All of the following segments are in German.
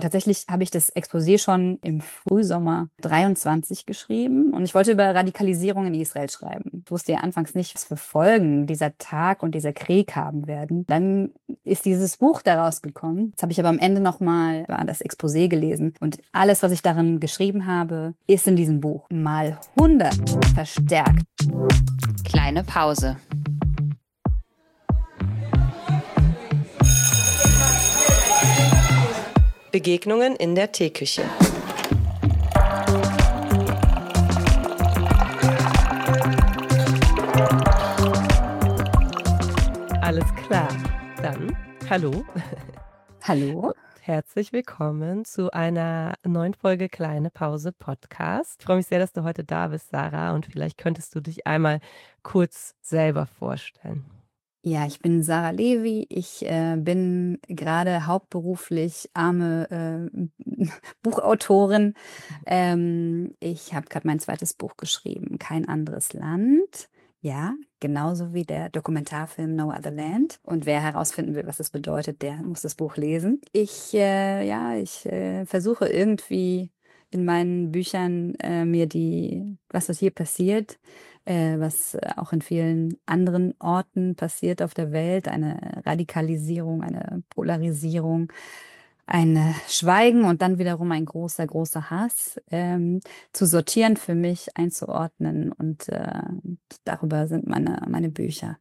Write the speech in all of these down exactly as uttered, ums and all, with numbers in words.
Tatsächlich habe ich das Exposé schon im Frühsommer dreiundzwanzig geschrieben und ich wollte über Radikalisierung in Israel schreiben. Ich wusste ja anfangs nicht, was für Folgen dieser Tag und dieser Krieg haben werden. Dann ist dieses Buch daraus gekommen. Jetzt habe ich aber am Ende nochmal das Exposé gelesen und alles, was ich darin geschrieben habe, ist in diesem Buch mal hundert verstärkt. Kleine Pause. Begegnungen in der Teeküche. Alles klar. Dann, hallo. Hallo. Herzlich willkommen zu einer neuen Folge Kleine Pause Podcast. Ich freue mich sehr, dass du heute da bist, Sarah. Und vielleicht könntest du dich einmal kurz selber vorstellen. Ja, ich bin Sarah Levi. Ich äh, bin gerade hauptberuflich arme äh, Buchautorin. Ähm, ich habe gerade mein zweites Buch geschrieben, Kein anderes Land. Ja, genauso wie der Dokumentarfilm No Other Land. Und wer herausfinden will, was das bedeutet, der muss das Buch lesen. Ich, äh, ja, ich äh, versuche irgendwie in meinen Büchern äh, mir die, was das hier passiert, äh, was auch in vielen anderen Orten passiert auf der Welt, eine Radikalisierung, eine Polarisierung, ein Schweigen und dann wiederum ein großer, großer Hass, ähm, zu sortieren für mich, einzuordnen und äh, darüber sind meine, meine Bücher.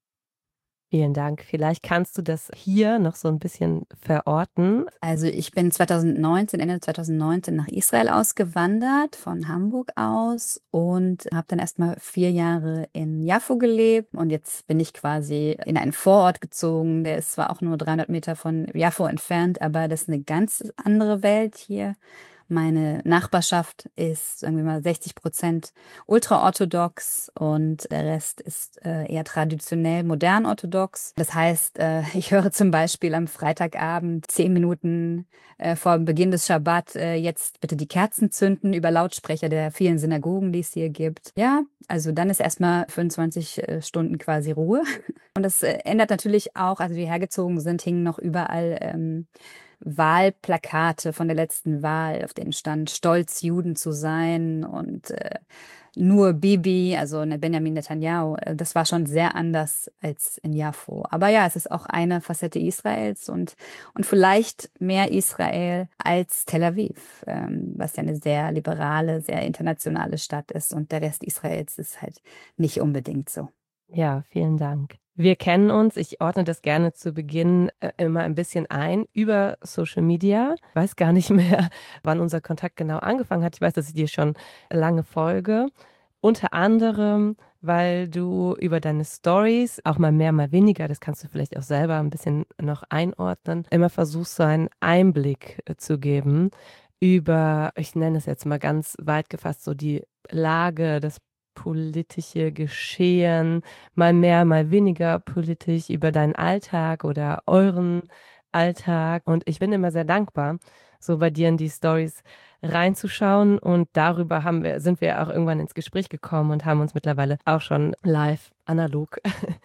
Vielen Dank. Vielleicht kannst du das hier noch so ein bisschen verorten. Also ich bin zweitausendneunzehn, Ende zweitausendneunzehn nach Israel ausgewandert, von Hamburg aus und habe dann erstmal vier Jahre in Jaffo gelebt und jetzt bin ich quasi in einen Vorort gezogen, der ist zwar auch nur dreihundert Meter von Jaffo entfernt, aber das ist eine ganz andere Welt hier. Meine Nachbarschaft ist, sagen wir mal, sechzig Prozent ultraorthodox und der Rest ist äh, eher traditionell modern-orthodox. Das heißt, äh, ich höre zum Beispiel am Freitagabend zehn Minuten äh, vor Beginn des Schabbat äh, jetzt bitte die Kerzen zünden über Lautsprecher der vielen Synagogen, die es hier gibt. Ja, also dann ist erstmal fünfundzwanzig äh, Stunden quasi Ruhe. Und das äh, ändert natürlich auch, als wir hergezogen sind, hingen noch überall ähm, Wahlplakate von der letzten Wahl, auf denen stand, stolz Juden zu sein und äh, nur Bibi, also eine Benjamin Netanyahu. Äh, Das war schon sehr anders als in Jaffo. Aber ja, es ist auch eine Facette Israels und, und vielleicht mehr Israel als Tel Aviv, ähm, was ja eine sehr liberale, sehr internationale Stadt ist. Und der Rest Israels ist halt nicht unbedingt so. Ja, vielen Dank. Wir kennen uns, ich ordne das gerne zu Beginn äh, immer ein bisschen ein über Social Media. Ich weiß gar nicht mehr, wann unser Kontakt genau angefangen hat. Ich weiß, dass ich dir schon lange folge. Unter anderem, weil du über deine Stories, auch mal mehr, mal weniger, das kannst du vielleicht auch selber ein bisschen noch einordnen, immer versuchst, so einen Einblick äh, zu geben über, ich nenne es jetzt mal ganz weit gefasst, so die Lage, das politische Geschehen, mal mehr, mal weniger politisch über deinen Alltag oder euren Alltag. Und ich bin immer sehr dankbar, so bei dir in die Stories reinzuschauen. Und darüber haben wir, sind wir auch irgendwann ins Gespräch gekommen und haben uns mittlerweile auch schon live, analog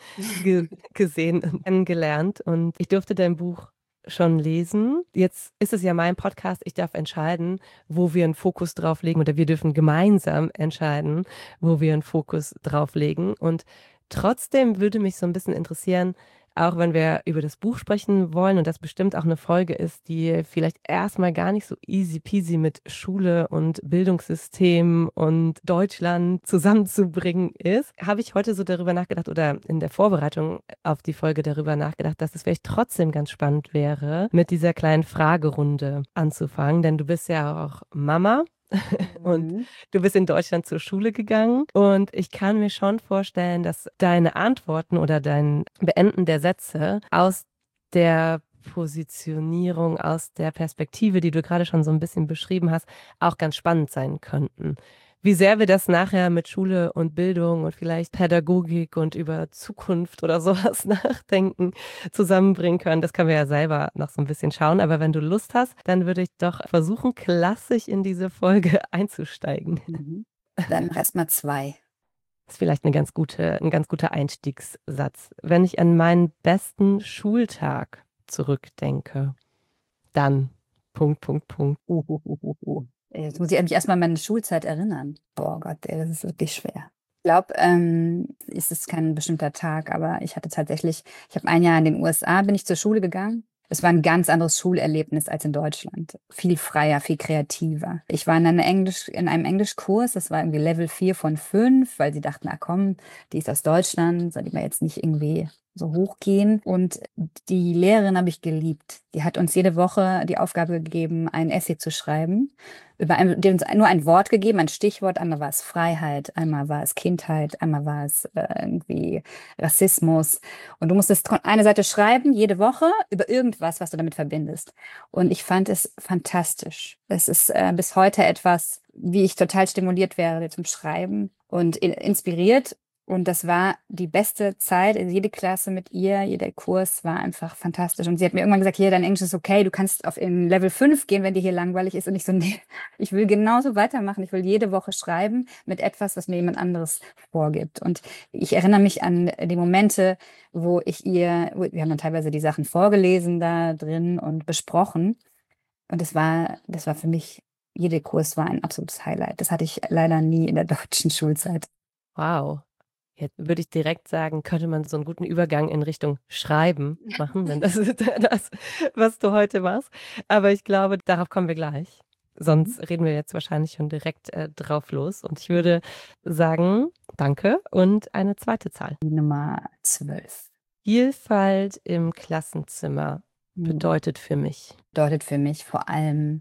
ge gesehen und kennengelernt. Und ich durfte dein Buch schon lesen. Jetzt ist es ja mein Podcast. Ich darf entscheiden, wo wir einen Fokus drauf legen, oder wir dürfen gemeinsam entscheiden, wo wir einen Fokus drauf legen. Und trotzdem würde mich so ein bisschen interessieren, auch wenn wir über das Buch sprechen wollen und das bestimmt auch eine Folge ist, die vielleicht erstmal gar nicht so easy peasy mit Schule und Bildungssystem und Deutschland zusammenzubringen ist, habe ich heute so darüber nachgedacht oder in der Vorbereitung auf die Folge darüber nachgedacht, dass es vielleicht trotzdem ganz spannend wäre, mit dieser kleinen Fragerunde anzufangen, denn du bist ja auch Mama. Und Mhm. du bist in Deutschland zur Schule gegangen und ich kann mir schon vorstellen, dass deine Antworten oder dein Beenden der Sätze aus der Positionierung, aus der Perspektive, die du gerade schon so ein bisschen beschrieben hast, auch ganz spannend sein könnten. Wie sehr wir das nachher mit Schule und Bildung und vielleicht Pädagogik und über Zukunft oder sowas nachdenken zusammenbringen können, das können wir ja selber noch so ein bisschen schauen. Aber wenn du Lust hast, dann würde ich doch versuchen, klassisch in diese Folge einzusteigen. Mhm. Dann noch erstmal zwei. Das ist vielleicht eine ganz gute, ein ganz guter Einstiegssatz. Wenn ich an meinen besten Schultag zurückdenke, dann Punkt, Punkt, Punkt. Uh, uh, uh, uh, uh. Jetzt muss ich mich erstmal an meine Schulzeit erinnern. Boah Gott, ey, das ist wirklich schwer. Ich glaube, ähm, es ist kein bestimmter Tag, aber ich hatte tatsächlich, ich habe ein Jahr in den U S A, bin ich zur Schule gegangen. Es war ein ganz anderes Schulerlebnis als in Deutschland. Viel freier, viel kreativer. Ich war in, einer Englisch, in einem Englischkurs, das war irgendwie Level vier von fünf, weil sie dachten, na komm, die ist aus Deutschland, soll die mal jetzt nicht irgendwie so hochgehen. Und die Lehrerin habe ich geliebt. Die hat uns jede Woche die Aufgabe gegeben, ein Essay zu schreiben. Über ein, die hat uns nur ein Wort gegeben, ein Stichwort. Einmal war es Freiheit, einmal war es Kindheit, einmal war es äh, irgendwie Rassismus. Und du musstest eine Seite schreiben, jede Woche, über irgendwas, was du damit verbindest. Und ich fand es fantastisch. Es ist äh, bis heute etwas, wie ich total stimuliert werde zum Schreiben und in, inspiriert. Und das war die beste Zeit. Also jede Klasse mit ihr, jeder Kurs war einfach fantastisch. Und sie hat mir irgendwann gesagt, hier, dein Englisch ist okay, du kannst auf in Level fünf gehen, wenn dir hier langweilig ist. Und ich so, nee, ich will genauso weitermachen. Ich will jede Woche schreiben mit etwas, was mir jemand anderes vorgibt. Und ich erinnere mich an die Momente, wo ich ihr, wir haben dann teilweise die Sachen vorgelesen da drin und besprochen. Und das war, das war für mich, jeder Kurs war ein absolutes Highlight. Das hatte ich leider nie in der deutschen Schulzeit. Wow. Jetzt würde ich direkt sagen, könnte man so einen guten Übergang in Richtung Schreiben machen, wenn das ist das, was du heute machst. Aber ich glaube, darauf kommen wir gleich. Sonst reden wir jetzt wahrscheinlich schon direkt äh, drauf los. Und ich würde sagen, danke und eine zweite Zahl. Die Nummer zwölf. Vielfalt im Klassenzimmer bedeutet für mich. Bedeutet für mich vor allem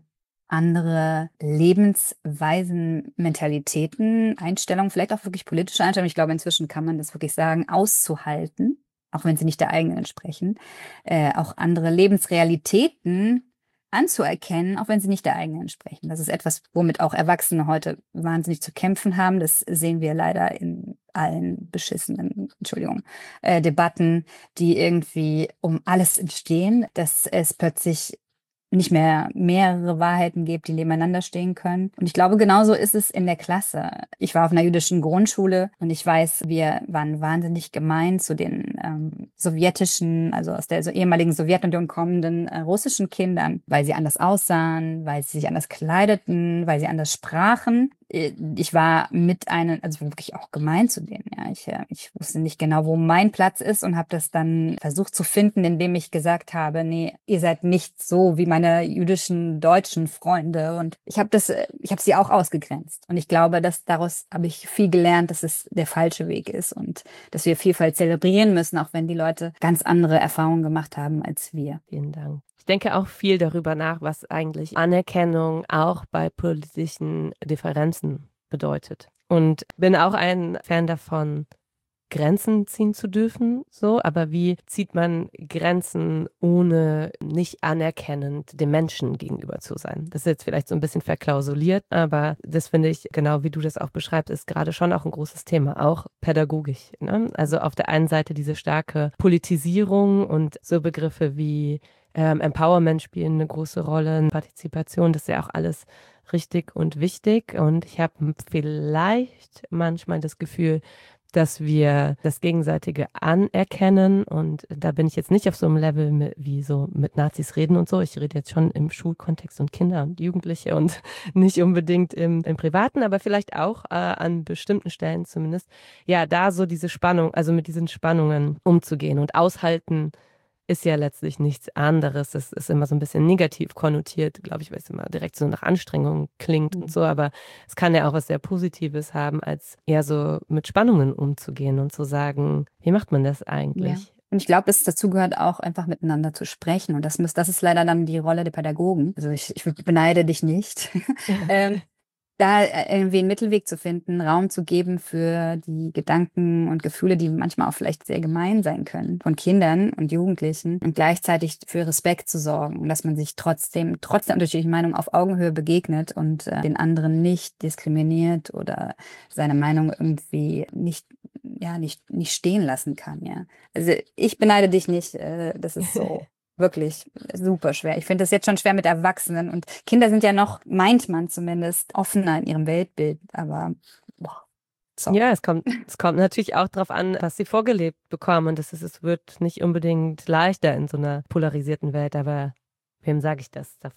andere Lebensweisen, Mentalitäten, Einstellungen, vielleicht auch wirklich politische Einstellungen. Ich glaube, inzwischen kann man das wirklich sagen, auszuhalten, auch wenn sie nicht der eigenen entsprechen. Äh, auch andere Lebensrealitäten anzuerkennen, auch wenn sie nicht der eigenen entsprechen. Das ist etwas, womit auch Erwachsene heute wahnsinnig zu kämpfen haben. Das sehen wir leider in allen beschissenen, Entschuldigung, äh, Debatten, die irgendwie um alles entstehen, dass es plötzlich nicht mehr mehrere Wahrheiten gibt, die nebeneinander stehen können. Und ich glaube, genauso ist es in der Klasse. Ich war auf einer jüdischen Grundschule und ich weiß, wir waren wahnsinnig gemein zu den ähm, sowjetischen, also aus der so ehemaligen Sowjetunion kommenden äh, russischen Kindern, weil sie anders aussahen, weil sie sich anders kleideten, weil sie anders sprachen. Ich war mit einem, also wirklich auch gemein zu denen. Ja. Ich, ich wusste nicht genau, wo mein Platz ist und habe das dann versucht zu finden, indem ich gesagt habe, nee, ihr seid nicht so wie meine jüdischen deutschen Freunde. Und ich habe das, ich habe sie auch ausgegrenzt. Und ich glaube, dass daraus habe ich viel gelernt, dass es der falsche Weg ist und dass wir Vielfalt zelebrieren müssen, auch wenn die Leute ganz andere Erfahrungen gemacht haben als wir. Vielen Dank. Ich denke auch viel darüber nach, was eigentlich Anerkennung auch bei politischen Differenzen bedeutet. Und bin auch ein Fan davon, Grenzen ziehen zu dürfen, so, aber wie zieht man Grenzen, ohne nicht anerkennend dem Menschen gegenüber zu sein? Das ist jetzt vielleicht so ein bisschen verklausuliert, aber das finde ich, genau wie du das auch beschreibst, ist gerade schon auch ein großes Thema, auch pädagogisch. Ne? Also auf der einen Seite diese starke Politisierung und so Begriffe wie ähm, Empowerment spielen eine große Rolle, Partizipation, das ist ja auch alles richtig und wichtig. Und ich habe vielleicht manchmal das Gefühl, dass wir das Gegenseitige anerkennen, und da bin ich jetzt nicht auf so einem Level mit, wie so mit Nazis reden und so. Ich rede jetzt schon im Schulkontext und Kinder und Jugendliche und nicht unbedingt im, im Privaten, aber vielleicht auch äh, an bestimmten Stellen zumindest. Ja, da so diese Spannung, also mit diesen Spannungen umzugehen und aushalten, ist ja letztlich nichts anderes. Es ist immer so ein bisschen negativ konnotiert, glaube ich, weil es immer direkt so nach Anstrengung klingt mhm. und so, aber es kann ja auch was sehr Positives haben, als eher so mit Spannungen umzugehen und zu sagen, wie macht man das eigentlich? Ja. Und ich glaube, es dazu gehört auch einfach miteinander zu sprechen. Und das, muss, das ist leider dann die Rolle der Pädagogen. Also ich, ich beneide dich nicht. ähm, da irgendwie einen Mittelweg zu finden, Raum zu geben für die Gedanken und Gefühle, die manchmal auch vielleicht sehr gemein sein können, von Kindern und Jugendlichen, und gleichzeitig für Respekt zu sorgen und dass man sich trotzdem, trotz der unterschiedlichen Meinung auf Augenhöhe begegnet und äh, den anderen nicht diskriminiert oder seine Meinung irgendwie nicht, ja, nicht, nicht stehen lassen kann, ja. Also ich beneide dich nicht, äh, das ist so. Wirklich super schwer. Ich finde das jetzt schon schwer mit Erwachsenen. Und Kinder sind ja noch, meint man zumindest, offener in ihrem Weltbild. Aber boah, so. Ja, es kommt, es kommt natürlich auch darauf an, was sie vorgelebt bekommen. Und das ist, es wird nicht unbedingt leichter in so einer polarisierten Welt. Aber wem sage ich das davon?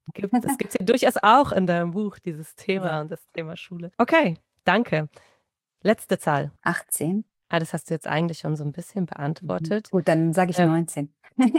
Gibt, das gibt es ja durchaus auch in deinem Buch, dieses Thema Ja. und das Thema Schule. Okay, danke. Letzte Zahl. achtzehn. Ah, das hast du jetzt eigentlich schon so ein bisschen beantwortet. Gut, dann sage ich Ähm, neunzehn.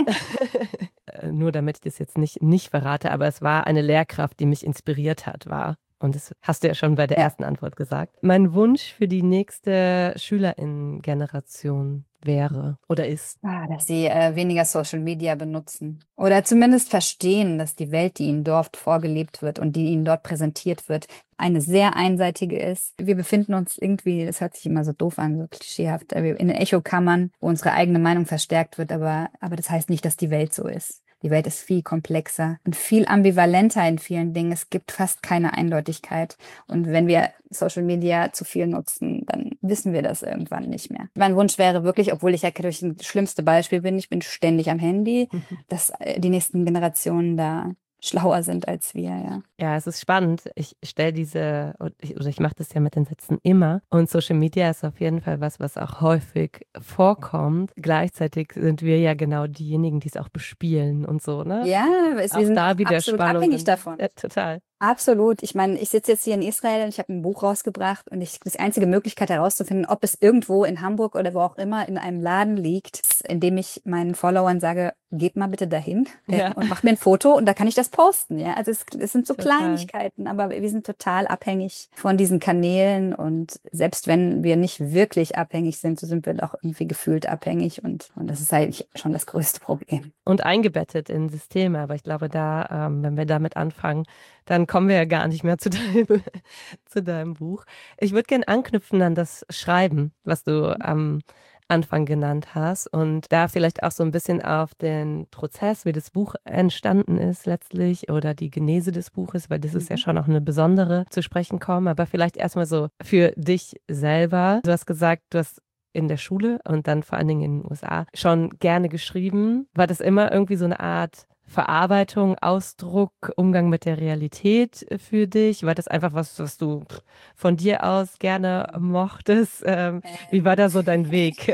äh, nur damit ich das jetzt nicht, nicht verrate, aber es war eine Lehrkraft, die mich inspiriert hat, war. Und das hast du ja schon bei der Ja. ersten Antwort gesagt. Mein Wunsch für die nächste SchülerInnen-Generation wäre oder ist. Ah, dass sie äh, weniger Social Media benutzen. Oder zumindest verstehen, dass die Welt, die ihnen dort vorgelebt wird und die ihnen dort präsentiert wird, eine sehr einseitige ist. Wir befinden uns irgendwie, das hört sich immer so doof an, so klischeehaft, äh, in Echokammern, wo unsere eigene Meinung verstärkt wird, aber, aber das heißt nicht, dass die Welt so ist. Die Welt ist viel komplexer und viel ambivalenter in vielen Dingen. Es gibt fast keine Eindeutigkeit. Und wenn wir Social Media zu viel nutzen, dann wissen wir das irgendwann nicht mehr. Mein Wunsch wäre wirklich, obwohl ich ja durch das schlimmste Beispiel bin, ich bin ständig am Handy, dass äh, die nächsten Generationen da schlauer sind als wir, ja. Ja, es ist spannend. Ich stelle diese, oder ich, oder ich mache das ja mit den Sätzen immer. Und Social Media ist auf jeden Fall was, was auch häufig vorkommt. Gleichzeitig sind wir ja genau diejenigen, die es auch bespielen und so, ne? Ja, es, wir Auch sind da wieder absolut abhängig Spannungen. davon. Ja, total. Absolut. Ich meine, ich sitze jetzt hier in Israel und ich habe ein Buch rausgebracht und ich, das ist die einzige Möglichkeit herauszufinden, ob es irgendwo in Hamburg oder wo auch immer in einem Laden liegt, ist, in dem ich meinen Followern sage, geht mal bitte dahin äh, Ja. und macht mir ein Foto und da kann ich das posten. Ja, also es, es sind so Total. Kleinigkeiten, aber wir sind total abhängig von diesen Kanälen und selbst wenn wir nicht wirklich abhängig sind, so sind wir doch irgendwie gefühlt abhängig und, und das ist eigentlich schon das größte Problem. Und eingebettet in Systeme. Aber ich glaube, da, ähm, wenn wir damit anfangen, dann kommen wir ja gar nicht mehr zu deinem, zu deinem Buch. Ich würde gerne anknüpfen an das Schreiben, was du am Anfang genannt hast und da vielleicht auch so ein bisschen auf den Prozess, wie das Buch entstanden ist letztlich oder die Genese des Buches, weil das ist ja Mhm. schon auch eine besondere zu sprechen kommen. Aber vielleicht erstmal so für dich selber. Du hast gesagt, du hast in der Schule und dann vor allen Dingen in den U S A schon gerne geschrieben. War das immer irgendwie so eine Art Verarbeitung, Ausdruck, Umgang mit der Realität für dich? War das einfach was, was du von dir aus gerne mochtest? Ähm, wie war da so dein Weg?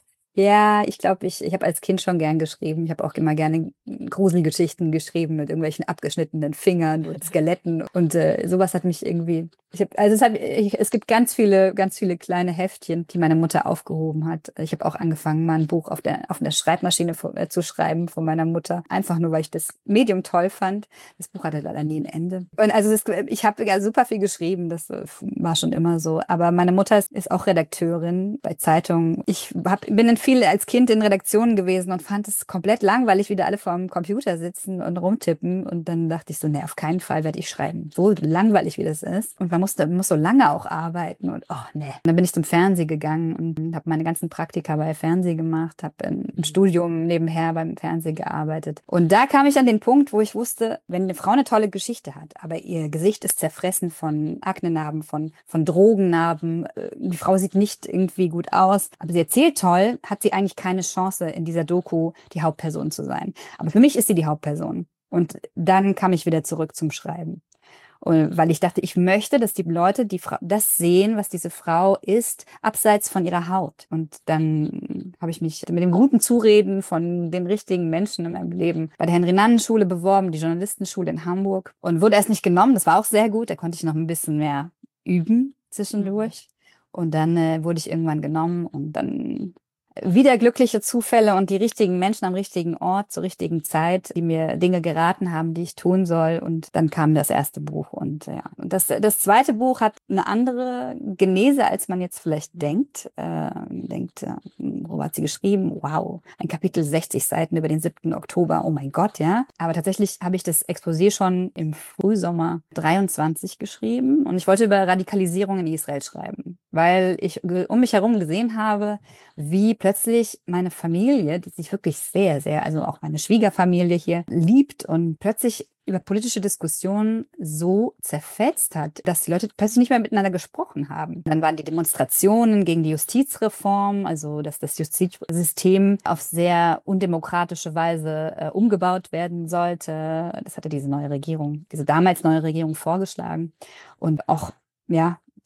Ja, ich glaube, ich, ich habe als Kind schon gern geschrieben. Ich habe auch immer gerne Gruselgeschichten geschrieben mit irgendwelchen abgeschnittenen Fingern und Skeletten. Und äh, sowas hat mich irgendwie. Ich hab, also es, hat, ich, es gibt ganz viele, ganz viele kleine Heftchen, die meine Mutter aufgehoben hat. Ich habe auch angefangen, mal ein Buch auf der, auf einer Schreibmaschine von, äh, zu schreiben von meiner Mutter. Einfach nur, weil ich das Medium toll fand. Das Buch hatte leider nie ein Ende. Und also das, ich habe ja super viel geschrieben. Das äh, war schon immer so. Aber meine Mutter ist, ist auch Redakteurin bei Zeitungen. Ich hab, bin in viel als Kind in Redaktionen gewesen und fand es komplett langweilig, wie da alle vor dem Computer sitzen und rumtippen. Und dann dachte ich so, nee, auf keinen Fall werde ich schreiben. So langweilig, wie das ist. Und man musste, muss so lange auch arbeiten. Und oh, nee. Und dann bin ich zum Fernsehen gegangen und habe meine ganzen Praktika bei Fernsehen gemacht, habe im Studium nebenher beim Fernsehen gearbeitet. Und da kam ich an den Punkt, wo ich wusste, wenn eine Frau eine tolle Geschichte hat, aber ihr Gesicht ist zerfressen von Aknenarben, von, von Drogennarben, die Frau sieht nicht irgendwie gut aus, aber sie erzählt toll, hat sie eigentlich keine Chance, in dieser Doku die Hauptperson zu sein. Aber für mich ist sie die Hauptperson. Und dann kam ich wieder zurück zum Schreiben. Und weil ich dachte, ich möchte, dass die Leute die Frau, das sehen, was diese Frau ist, abseits von ihrer Haut. Und dann habe ich mich mit dem guten Zureden von den richtigen Menschen in meinem Leben bei der Henry-Nannen-Schule beworben, die Journalistenschule in Hamburg. Und wurde erst nicht genommen. Das war auch sehr gut. Da konnte ich noch ein bisschen mehr üben zwischendurch. Und dann äh, wurde ich irgendwann genommen und dann wieder glückliche Zufälle und die richtigen Menschen am richtigen Ort zur richtigen Zeit, die mir Dinge geraten haben, die ich tun soll. Und dann kam das erste Buch. Und ja, und das, das zweite Buch hat eine andere Genese, als man jetzt vielleicht denkt. Äh, denkt, äh, wo hat sie geschrieben? Wow, ein Kapitel sechzig Seiten über den siebten Oktober. Oh mein Gott, ja. Aber tatsächlich habe ich das Exposé schon im Frühsommer dreiundzwanzig geschrieben. Und ich wollte über Radikalisierung in Israel schreiben, weil ich um mich herum gesehen habe, wie plötzlich meine Familie, die sich wirklich sehr, sehr, also auch meine Schwiegerfamilie hier liebt und plötzlich über politische Diskussionen so zerfetzt hat, dass die Leute plötzlich nicht mehr miteinander gesprochen haben. Dann waren die Demonstrationen gegen die Justizreform, also dass das Justizsystem auf sehr undemokratische Weise äh, umgebaut werden sollte. Das hatte diese neue Regierung, diese damals neue Regierung vorgeschlagen. Und auch, ja,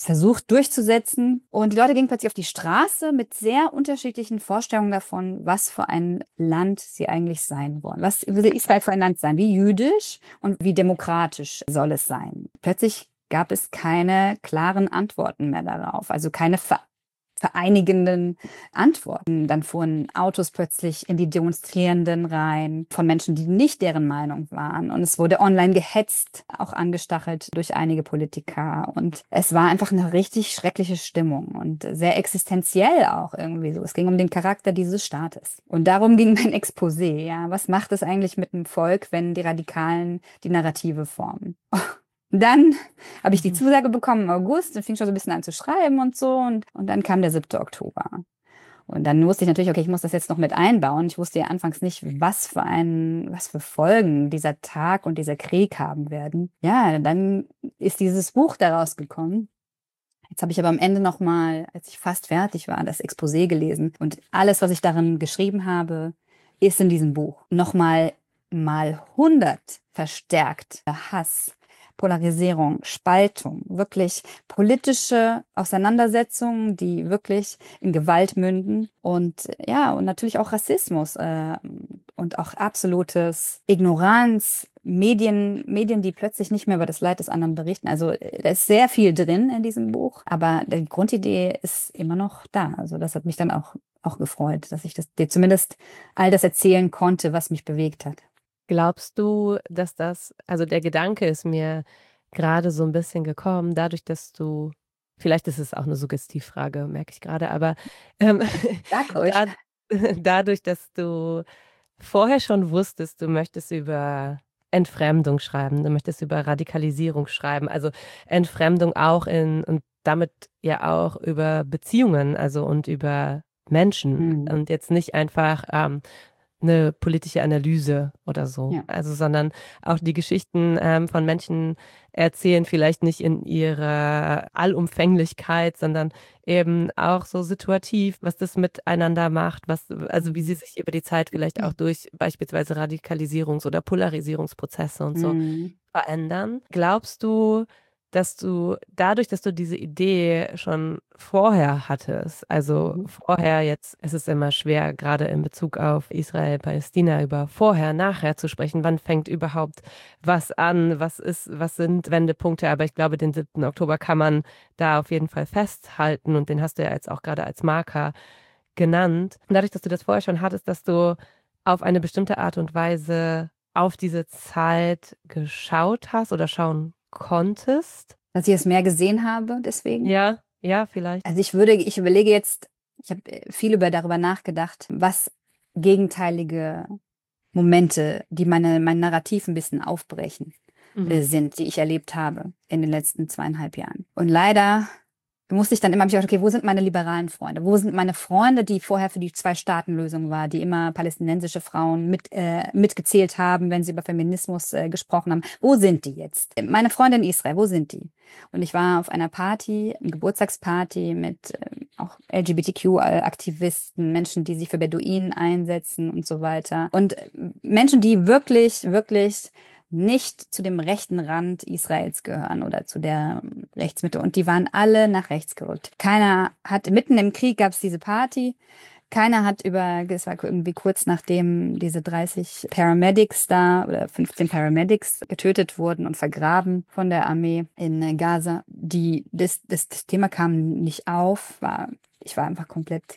versucht durchzusetzen. Und die Leute gingen plötzlich auf die Straße mit sehr unterschiedlichen Vorstellungen davon, was für ein Land sie eigentlich sein wollen. Was will Israel für ein Land sein? Wie jüdisch und wie demokratisch soll es sein? Plötzlich gab es keine klaren Antworten mehr darauf, also keine Ver vereinigenden Antworten. Dann fuhren Autos plötzlich in die Demonstrierenden rein von Menschen, die nicht deren Meinung waren. Und es wurde online gehetzt, auch angestachelt durch einige Politiker. Und es war einfach eine richtig schreckliche Stimmung und sehr existenziell auch irgendwie so. Es ging um den Charakter dieses Staates. Und darum ging mein Exposé. Ja, was macht es eigentlich mit dem Volk, wenn die Radikalen die Narrative formen? Dann habe ich die Zusage bekommen im August und fing schon so ein bisschen an zu schreiben und so. Und, und dann kam der siebte Oktober. Und dann wusste ich natürlich, okay, ich muss das jetzt noch mit einbauen. Ich wusste ja anfangs nicht, was für ein, was für Folgen dieser Tag und dieser Krieg haben werden. Ja, dann ist dieses Buch daraus gekommen. Jetzt habe ich aber am Ende nochmal, als ich fast fertig war, das Exposé gelesen. Und alles, was ich darin geschrieben habe, ist in diesem Buch. Nochmal mal hundert verstärkt Hass, Polarisierung, Spaltung, wirklich politische Auseinandersetzungen, die wirklich in Gewalt münden und ja, und natürlich auch Rassismus äh, und auch absolutes Ignoranz, Medien, Medien, die plötzlich nicht mehr über das Leid des anderen berichten. Also da ist sehr viel drin in diesem Buch, aber die Grundidee ist immer noch da. Also das hat mich dann auch, auch gefreut, dass ich das, dir zumindest all das erzählen konnte, was mich bewegt hat. Glaubst du, dass das, also der Gedanke ist mir gerade so ein bisschen gekommen, dadurch, dass du, vielleicht ist es auch eine Suggestivfrage, merke ich gerade, aber ähm, Sag ruhig. da, dadurch, dass du vorher schon wusstest, du möchtest über Entfremdung schreiben, du möchtest über Radikalisierung schreiben, also Entfremdung auch in und damit ja auch über Beziehungen, also und über Menschen Hm. und jetzt nicht einfach ähm, eine politische Analyse oder so. Ja. Also, sondern auch die Geschichten ähm, von Menschen erzählen, vielleicht nicht in ihrer Allumfänglichkeit, sondern eben auch so situativ, was das miteinander macht, was, also wie sie sich über die Zeit vielleicht auch durch beispielsweise Radikalisierungs- oder Polarisierungsprozesse und so Hm. verändern. Glaubst du, dass du dadurch, dass du diese Idee schon vorher hattest, also Mhm. vorher jetzt, es ist immer schwer, gerade in Bezug auf Israel, Palästina, über vorher, nachher zu sprechen, wann fängt überhaupt was an, was ist, was sind Wendepunkte, aber ich glaube, den siebten Oktober kann man da auf jeden Fall festhalten und den hast du ja jetzt auch gerade als Marker genannt. Und dadurch, dass du das vorher schon hattest, dass du auf eine bestimmte Art und Weise auf diese Zeit geschaut hast oder schauen konntest? Dass ich es mehr gesehen habe, deswegen. Ja, ja, vielleicht. Also ich würde, ich überlege jetzt, ich habe viel über darüber nachgedacht, was gegenteilige Momente, die meine, mein Narrativ ein bisschen aufbrechen, äh, Mhm. sind, die ich erlebt habe in den letzten zweieinhalb Jahren. Und leider musste ich dann immer, hab ich gedacht, okay, wo sind meine liberalen Freunde? Wo sind meine Freunde, die vorher für die Zwei-Staaten-Lösung war, die immer palästinensische Frauen mit, äh, mitgezählt haben, wenn sie über Feminismus äh, gesprochen haben? Wo sind die jetzt? Meine Freunde in Israel, wo sind die? Und ich war auf einer Party, einer Geburtstagsparty mit äh, auch L G B T Q-Aktivisten, Menschen, die sich für Beduinen einsetzen und so weiter. Und äh, Menschen, die wirklich, wirklich nicht zu dem rechten Rand Israels gehören oder zu der Rechtsmitte. Und die waren alle nach rechts gerückt. Keiner hat, mitten im Krieg gab es diese Party. Keiner hat über, es war irgendwie kurz nachdem diese dreißig Paramedics da oder fünfzehn Paramedics getötet wurden und vergraben von der Armee in Gaza. Die, das, das, das Thema kam nicht auf. War, ich war einfach komplett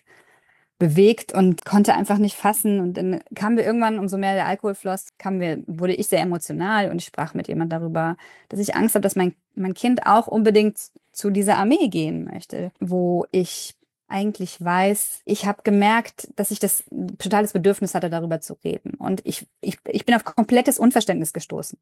bewegt und konnte einfach nicht fassen. Und dann kamen wir irgendwann, umso mehr der Alkohol floss, kamen wir, wurde ich sehr emotional und ich sprach mit jemand darüber, dass ich Angst habe, dass mein, mein Kind auch unbedingt zu dieser Armee gehen möchte, wo ich eigentlich weiß, ich habe gemerkt, dass ich das totales Bedürfnis hatte, darüber zu reden. Und ich, ich, ich bin auf komplettes Unverständnis gestoßen.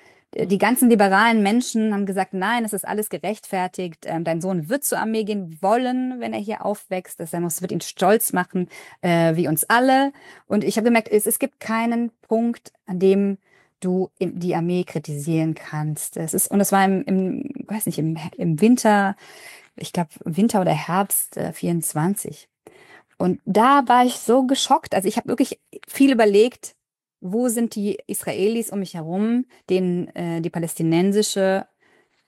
Die ganzen liberalen Menschen haben gesagt, nein, es ist alles gerechtfertigt. Ähm, dein Sohn wird zur Armee gehen wollen, wenn er hier aufwächst. Das wird ihn stolz machen, äh, wie uns alle. Und ich habe gemerkt, es, es gibt keinen Punkt, an dem du die Armee kritisieren kannst. Es ist, und es war im, im weiß nicht, im, im Winter, ich glaube Winter oder Herbst äh, vierundzwanzig. Und da war ich so geschockt. Also ich habe wirklich viel überlegt, wo sind die Israelis um mich herum, denen äh, die palästinensische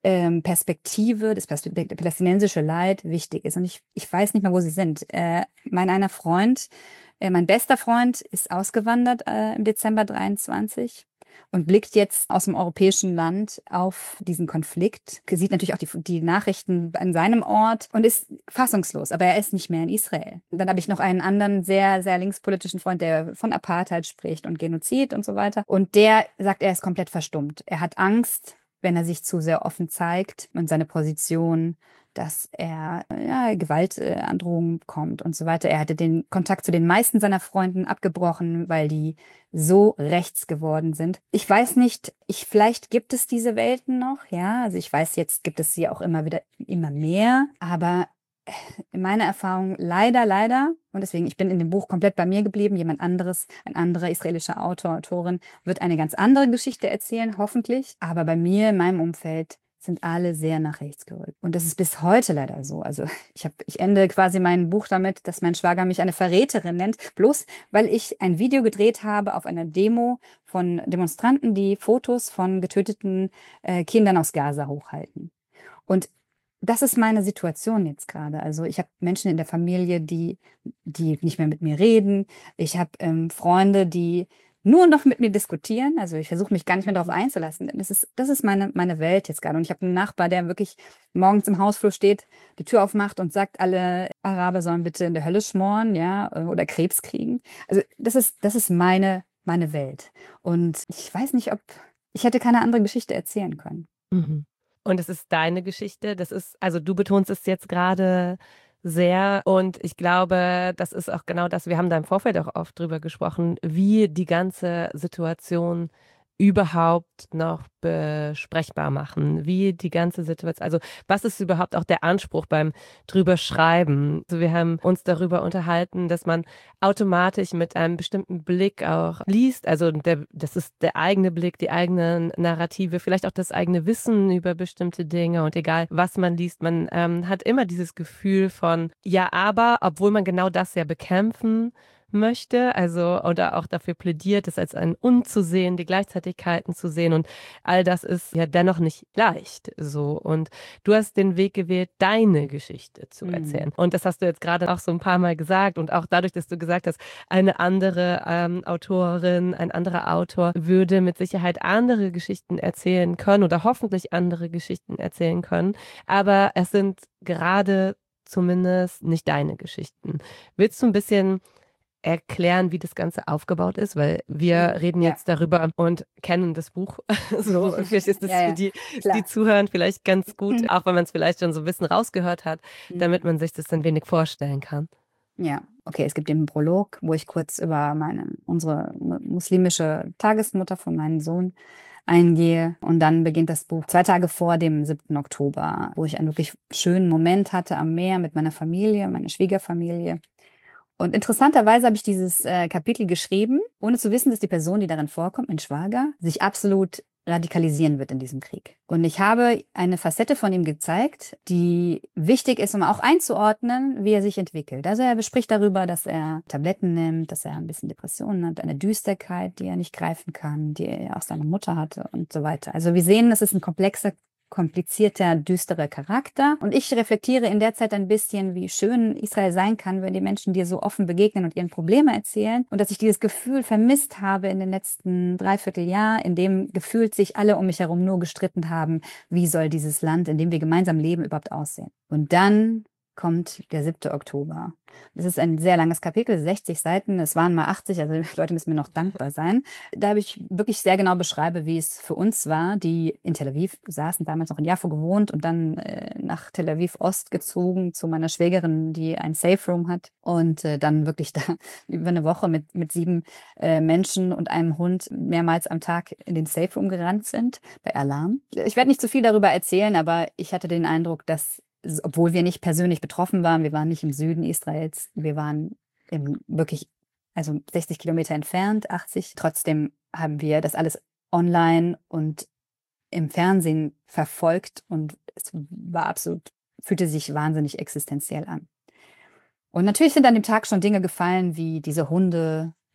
ähm, Perspektive, das Pers- der palästinensische Leid wichtig ist. Und ich, ich weiß nicht mal, wo sie sind. Äh, mein einer Freund, äh, mein bester Freund ist ausgewandert äh, im Dezember dreiundzwanzig und blickt jetzt aus dem europäischen Land auf diesen Konflikt, sieht natürlich auch die, die Nachrichten an seinem Ort und ist fassungslos, aber er ist nicht mehr in Israel. Dann habe ich noch einen anderen sehr, sehr linkspolitischen Freund, der von Apartheid spricht und Genozid und so weiter. Und der sagt, er ist komplett verstummt. Er hat Angst, wenn er sich zu sehr offen zeigt und seine Position, dass er ja, Gewaltandrohungen bekommt und so weiter. Er hatte den Kontakt zu den meisten seiner Freunden abgebrochen, weil die so rechts geworden sind. Ich weiß nicht, ich, vielleicht gibt es diese Welten noch, ja. Also ich weiß, jetzt gibt es sie auch immer wieder, immer mehr, aber in meiner Erfahrung leider, leider, und deswegen, ich bin in dem Buch komplett bei mir geblieben, jemand anderes, ein anderer israelischer Autor, Autorin, wird eine ganz andere Geschichte erzählen, hoffentlich. Aber bei mir, in meinem Umfeld, sind alle sehr nach rechts gerückt. Und das ist bis heute leider so. Also ich, hab, ich ende quasi mein Buch damit, dass mein Schwager mich eine Verräterin nennt, bloß weil ich ein Video gedreht habe auf einer Demo von Demonstranten, die Fotos von getöteten äh, Kindern aus Gaza hochhalten. Und das ist meine Situation jetzt gerade. Also ich habe Menschen in der Familie, die, die nicht mehr mit mir reden. Ich habe ähm, Freunde, die nur noch mit mir diskutieren. Also ich versuche mich gar nicht mehr darauf einzulassen. Das ist, das ist meine, meine Welt jetzt gerade. Und ich habe einen Nachbar, der wirklich morgens im Hausflur steht, die Tür aufmacht und sagt, alle Araber sollen bitte in der Hölle schmoren, ja, oder Krebs kriegen. Also das ist, das ist meine, meine Welt. Und ich weiß nicht, ob ich hätte keine andere Geschichte erzählen können. Mhm. Und es ist deine Geschichte. Das ist, also du betonst es jetzt gerade sehr und ich glaube, das ist auch genau das. Wir haben da im Vorfeld auch oft drüber gesprochen, wie die ganze Situation überhaupt noch besprechbar machen, wie die ganze Situation, also was ist überhaupt auch der Anspruch beim drüber schreiben? Also wir haben uns darüber unterhalten, dass man automatisch mit einem bestimmten Blick auch liest, also der, das ist der eigene Blick, die eigenen Narrative, vielleicht auch das eigene Wissen über bestimmte Dinge und egal, was man liest, man ähm, hat immer dieses Gefühl von, ja, aber, obwohl man genau das ja bekämpfen möchte, also oder auch dafür plädiert, es als ein Unzusehen, die Gleichzeitigkeiten zu sehen und all das ist ja dennoch nicht leicht so und du hast den Weg gewählt, deine Geschichte zu erzählen Mhm. und das hast du jetzt gerade auch so ein paar Mal gesagt und auch dadurch, dass du gesagt hast, eine andere ähm, Autorin, ein anderer Autor würde mit Sicherheit andere Geschichten erzählen können oder hoffentlich andere Geschichten erzählen können, aber es sind gerade zumindest nicht deine Geschichten. Willst du ein bisschen erklären, wie das Ganze aufgebaut ist, weil wir reden Ja. jetzt darüber und kennen das Buch. So, vielleicht ist es Ja, für ja, die, klar. die zuhören, vielleicht ganz gut, auch wenn man es vielleicht schon so ein bisschen rausgehört hat, damit man sich das ein wenig vorstellen kann. Ja, okay, es gibt den Prolog, wo ich kurz über meine, unsere mu- muslimische Tagesmutter von meinem Sohn eingehe. Und dann beginnt das Buch zwei Tage vor dem siebten Oktober, wo ich einen wirklich schönen Moment hatte am Meer mit meiner Familie, meiner Schwiegerfamilie. Und interessanterweise habe ich dieses äh, Kapitel geschrieben, ohne zu wissen, dass die Person, die darin vorkommt, mein Schwager, sich absolut radikalisieren wird in diesem Krieg. Und ich habe eine Facette von ihm gezeigt, die wichtig ist, um auch einzuordnen, wie er sich entwickelt. Also er spricht darüber, dass er Tabletten nimmt, dass er ein bisschen Depressionen hat, eine Düsterkeit, die er nicht greifen kann, die er auch seine Mutter hatte und so weiter. Also wir sehen, das ist ein komplexer komplizierter, düsterer Charakter. Und ich reflektiere in der Zeit ein bisschen, wie schön Israel sein kann, wenn die Menschen dir so offen begegnen und ihren Probleme erzählen. Und dass ich dieses Gefühl vermisst habe in den letzten Dreivierteljahr, in dem gefühlt sich alle um mich herum nur gestritten haben, wie soll dieses Land, in dem wir gemeinsam leben, überhaupt aussehen. Und dann kommt der siebte Oktober. Das ist ein sehr langes Kapitel, sechzig Seiten. Es waren mal achtzig, also die Leute müssen mir noch dankbar sein. Da habe ich wirklich sehr genau beschreibe, wie es für uns war, die in Tel Aviv saßen, damals noch in Jaffo gewohnt und dann äh, nach Tel Aviv Ost gezogen zu meiner Schwägerin, die ein Safe Room hat und äh, dann wirklich da über eine Woche mit, mit sieben äh, Menschen und einem Hund mehrmals am Tag in den Safe Room gerannt sind bei Alarm. Ich werde nicht zu viel darüber erzählen, aber ich hatte den Eindruck, dass obwohl wir nicht persönlich betroffen waren, wir waren nicht im Süden Israels, wir waren im wirklich, also sechzig Kilometer entfernt, achtzig. Trotzdem haben wir das alles online und im Fernsehen verfolgt und es war absolut, fühlte sich wahnsinnig existenziell an. Und natürlich sind an dem Tag schon Dinge gefallen, wie diese Hunde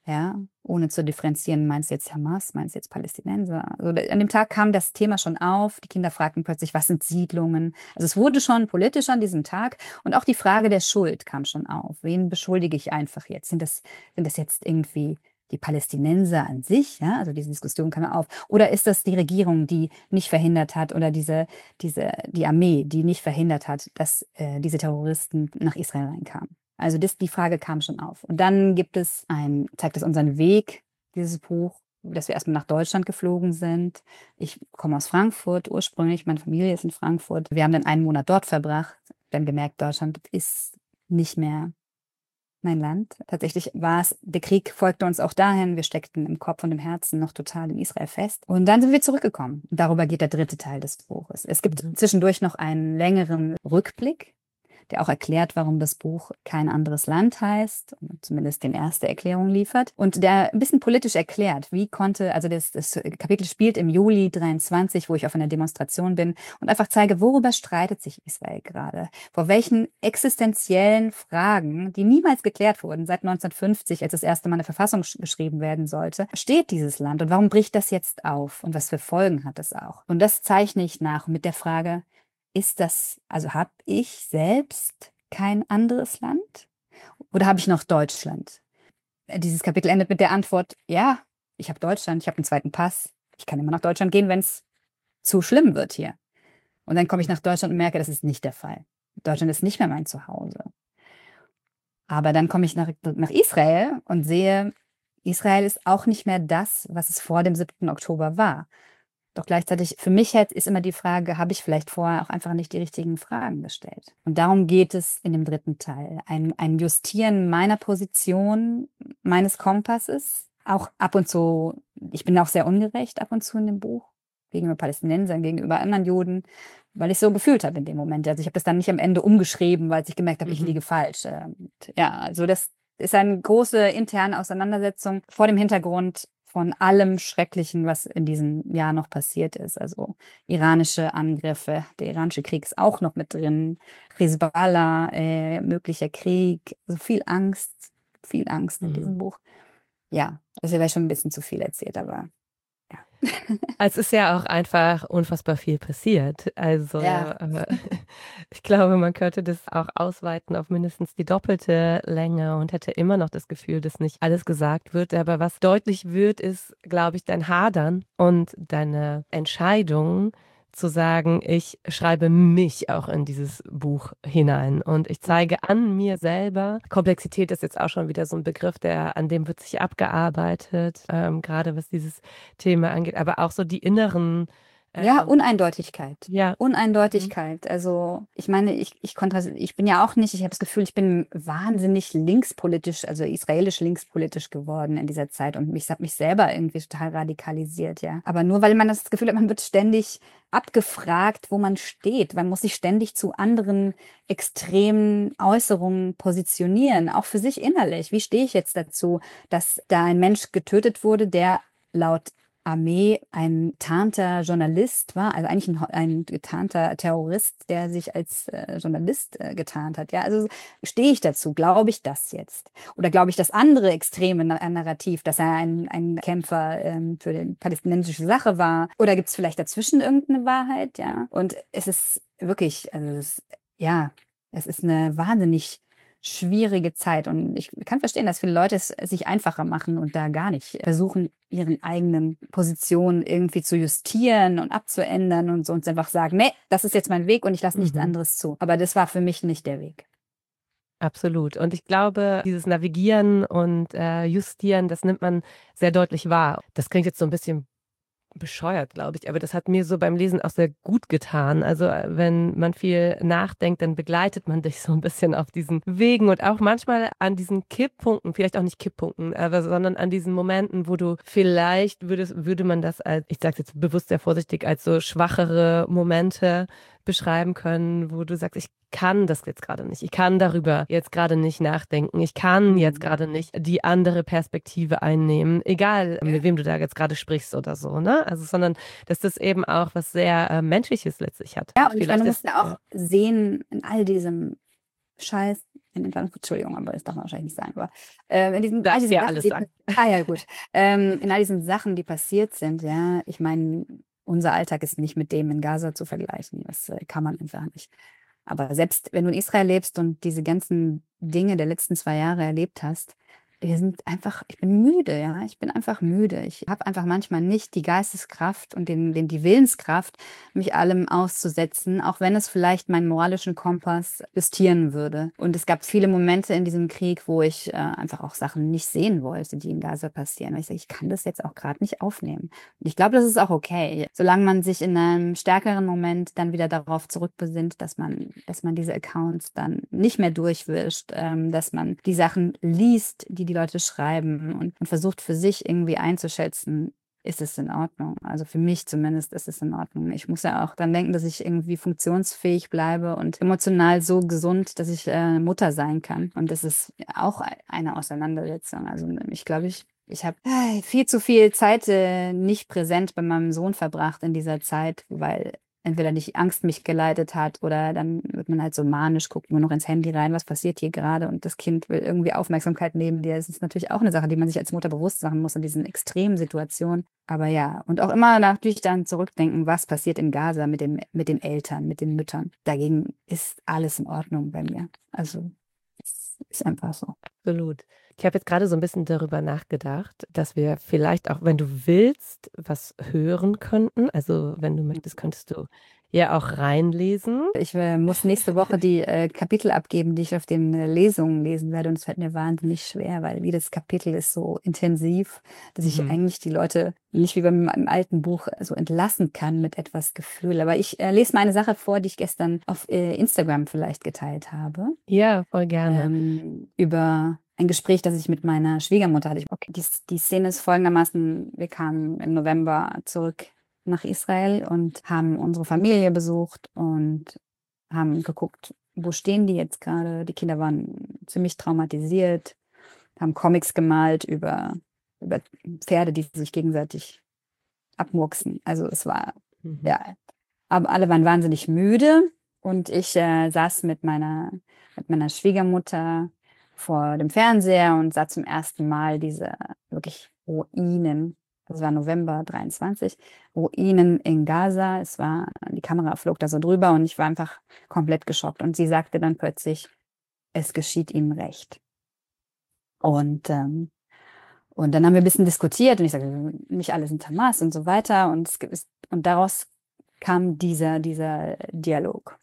Ja, ohne zu differenzieren, meinst du jetzt Hamas, meinst du jetzt Palästinenser? Also an dem Tag kam das Thema schon auf. Die Kinder fragten plötzlich, was sind Siedlungen? Also es wurde schon politisch an diesem Tag und auch die Frage der Schuld kam schon auf. Wen beschuldige ich einfach jetzt? Sind das, sind das jetzt irgendwie die Palästinenser an sich? Ja, also diese Diskussion kam auf. Oder ist das die Regierung, die nicht verhindert hat oder diese, diese, die Armee, die nicht verhindert hat, dass äh, diese Terroristen nach Israel reinkamen? Also das, die Frage kam schon auf. Und dann gibt es ein, zeigt es unseren Weg, dieses Buch, dass wir erstmal nach Deutschland geflogen sind. Ich komme aus Frankfurt ursprünglich, meine Familie ist in Frankfurt. Wir haben dann einen Monat dort verbracht, dann gemerkt, Deutschland ist nicht mehr mein Land. Tatsächlich war es, der Krieg folgte uns auch dahin. Wir steckten im Kopf und im Herzen noch total in Israel fest. Und dann sind wir zurückgekommen. Darüber geht der dritte Teil des Buches. Es gibt Mhm. zwischendurch noch einen längeren Rückblick, der auch erklärt, warum das Buch Kein anderes Land heißt, zumindest den erste Erklärung liefert, und der ein bisschen politisch erklärt, wie konnte, also das, das Kapitel spielt im Juli dreiundzwanzig, wo ich auf einer Demonstration bin und einfach zeige, worüber streitet sich Israel gerade, vor welchen existenziellen Fragen, die niemals geklärt wurden, seit neunzehnhundertfünfzig, als das erste Mal eine Verfassung geschrieben werden sollte, steht dieses Land und warum bricht das jetzt auf und was für Folgen hat es auch? Und das zeichne ich nach mit der Frage, ist das, also habe ich selbst kein anderes Land oder habe ich noch Deutschland? Dieses Kapitel endet mit der Antwort, ja, ich habe Deutschland, ich habe einen zweiten Pass, ich kann immer nach Deutschland gehen, wenn es zu schlimm wird hier. Und dann komme ich nach Deutschland und merke, das ist nicht der Fall. Deutschland ist nicht mehr mein Zuhause. Aber dann komme ich nach, nach Israel und sehe, Israel ist auch nicht mehr das, was es vor dem siebten Oktober war. Doch gleichzeitig, für mich ist immer die Frage, habe ich vielleicht vorher auch einfach nicht die richtigen Fragen gestellt? Und darum geht es in dem dritten Teil. Ein, ein Justieren meiner Position, meines Kompasses. Auch ab und zu, ich bin auch sehr ungerecht ab und zu in dem Buch, gegenüber Palästinensern, gegenüber anderen Juden, weil ich so gefühlt habe in dem Moment. Also ich habe das dann nicht am Ende umgeschrieben, weil ich gemerkt habe, ich Mhm. liege falsch. Und ja, also das ist eine große interne Auseinandersetzung vor dem Hintergrund von allem Schrecklichen, was in diesem Jahr noch passiert ist. Also iranische Angriffe, der iranische Krieg ist auch noch mit drin, Hezbollah, äh, möglicher Krieg, also viel Angst, viel Angst in Mhm. diesem Buch. Ja, das wäre schon ein bisschen zu viel erzählt, aber ja. Es ist ja auch einfach unfassbar viel passiert. Also Ja. äh, ich glaube, man könnte das auch ausweiten auf mindestens die doppelte Länge und hätte immer noch das Gefühl, dass nicht alles gesagt wird. Aber was deutlich wird, ist, glaube ich, dein Hadern und deine Entscheidung zu sagen, ich schreibe mich auch in dieses Buch hinein und ich zeige an mir selber. Komplexität ist jetzt auch schon wieder so ein Begriff, der an dem wird sich abgearbeitet, ähm, gerade was dieses Thema angeht, aber auch so die inneren, Ja, ähm, Uneindeutigkeit. ja, mhm. Uneindeutigkeit. Also ich meine, ich, ich, kontras- ich bin ja auch nicht, ich habe das Gefühl, ich bin wahnsinnig linkspolitisch, also israelisch linkspolitisch geworden in dieser Zeit und ich habe mich selber irgendwie total radikalisiert, ja. Aber nur weil man das Gefühl hat, man wird ständig abgefragt, wo man steht. Man muss sich ständig zu anderen extremen Äußerungen positionieren, auch für sich innerlich. Wie stehe ich jetzt dazu, dass da ein Mensch getötet wurde, der laut Armee ein tarnter Journalist war, also eigentlich ein, ein getarnter Terrorist, der sich als äh, Journalist äh, getarnt hat. Ja, also stehe ich dazu? Glaube ich das jetzt? Oder glaube ich das andere extreme Na- Narrativ, dass er ein, ein Kämpfer ähm, für die palästinensische Sache war? Oder gibt es vielleicht dazwischen irgendeine Wahrheit? Ja, und es ist wirklich, also es, ja, es ist eine wahnsinnig schwierige Zeit und ich kann verstehen, dass viele Leute es sich einfacher machen und da gar nicht versuchen, ihren eigenen Positionen irgendwie zu justieren und abzuändern und so uns einfach sagen, nee, das ist jetzt mein Weg und ich lasse nichts Mhm. anderes zu. Aber das war für mich nicht der Weg. Absolut. Und ich glaube, dieses Navigieren und äh, Justieren, das nimmt man sehr deutlich wahr. Das klingt jetzt so ein bisschen bescheuert, glaube ich, aber das hat mir so beim Lesen auch sehr gut getan. Also äh, wenn man viel nachdenkt, dann begleitet man dich so ein bisschen auf diesen Wegen und auch manchmal an diesen Kipppunkten, vielleicht auch nicht Kipppunkten, aber sondern an diesen Momenten, wo du vielleicht würdest, würde man das als, ich sage jetzt bewusst sehr vorsichtig, als so schwachere Momente beschreiben können, wo du sagst, ich kann das jetzt gerade nicht. Ich kann darüber jetzt gerade nicht nachdenken. Ich kann jetzt Mhm. gerade nicht die andere Perspektive einnehmen, egal mit wem du da jetzt gerade sprichst oder so, ne? Also, sondern dass das eben auch was sehr äh, Menschliches letztlich hat. Ja, und ich meine, Vielleicht du ist, musst ja auch ja. sehen, in all diesem Scheiß in Entwarnung, Entschuldigung, aber das darf man wahrscheinlich nicht sagen, aber äh, in diesen, all Darf diesen ja Sachen, alles die, sagen. ah ja, gut, ähm, in all diesen Sachen, die passiert sind, ja, ich meine, unser Alltag ist nicht mit dem in Gaza zu vergleichen, das äh, kann man einfach nicht. Aber selbst wenn du in Israel lebst und diese ganzen Dinge der letzten zwei Jahre erlebt hast, wir sind einfach, ich bin müde, ja. Ich bin einfach müde. Ich habe einfach manchmal nicht die Geisteskraft und den, den, die Willenskraft, mich allem auszusetzen, auch wenn es vielleicht meinen moralischen Kompass justieren würde. Und es gab viele Momente in diesem Krieg, wo ich äh, einfach auch Sachen nicht sehen wollte, die in Gaza passieren. Weil ich sage, ich kann das jetzt auch gerade nicht aufnehmen. Und ich glaube, das ist auch okay, solange man sich in einem stärkeren Moment dann wieder darauf zurückbesinnt, dass man, dass man diese Accounts dann nicht mehr durchwischt, ähm, dass man die Sachen liest, die die Leute schreiben und, und versucht für sich irgendwie einzuschätzen, ist es in Ordnung. Also für mich zumindest ist es in Ordnung. Ich muss ja auch dann denken, dass ich irgendwie funktionsfähig bleibe und emotional so gesund, dass ich äh, Mutter sein kann. Und das ist auch eine Auseinandersetzung. Also ich glaube, ich Ich habe viel zu viel Zeit äh, nicht präsent bei meinem Sohn verbracht in dieser Zeit, weil entweder nicht Angst mich geleitet hat oder dann wird man halt so manisch, guckt nur noch ins Handy rein, was passiert hier gerade und das Kind will irgendwie Aufmerksamkeit neben dir. Das ist natürlich auch eine Sache, die man sich als Mutter bewusst machen muss in diesen extremen Situationen. Aber ja, und auch immer natürlich dann zurückdenken, was passiert in Gaza mit dem, mit den Eltern, mit den Müttern. Dagegen ist alles in Ordnung bei mir. Also es ist einfach so. Absolut. Ich habe jetzt gerade so ein bisschen darüber nachgedacht, dass wir vielleicht auch, wenn du willst, was hören könnten. Also, wenn du möchtest, könntest du ja auch reinlesen. Ich äh, muss nächste Woche die äh, Kapitel abgeben, die ich auf den äh, Lesungen lesen werde. Und es fällt mir wahnsinnig schwer, weil jedes Kapitel ist so intensiv, dass ich Mhm. eigentlich die Leute nicht wie beim im alten Buch so entlassen kann mit etwas Gefühl. Aber ich äh, lese mal eine Sache vor, die ich gestern auf äh, Instagram vielleicht geteilt habe, Ja, voll gerne. ähm, über ein Gespräch, das ich mit meiner Schwiegermutter hatte. Okay, die, die Szene ist folgendermaßen: Wir kamen im November zurück nach Israel und haben unsere Familie besucht und haben geguckt, wo stehen die jetzt gerade. Die Kinder waren ziemlich traumatisiert, haben Comics gemalt über, über Pferde, die sich gegenseitig abmurksen. Also es war, Mhm. ja, aber alle waren wahnsinnig müde und ich äh, saß mit meiner, mit meiner Schwiegermutter vor dem Fernseher und sah zum ersten Mal diese wirklich Ruinen. Das war November dreiundzwanzig, Ruinen in Gaza. Es war, die Kamera flog da so drüber und ich war einfach komplett geschockt. Und sie sagte dann plötzlich, es geschieht ihm recht. Und, ähm, und dann haben wir ein bisschen diskutiert und ich sagte, nicht alle sind Hamas und so weiter. Und, es gibt, und daraus kam dieser, dieser Dialog.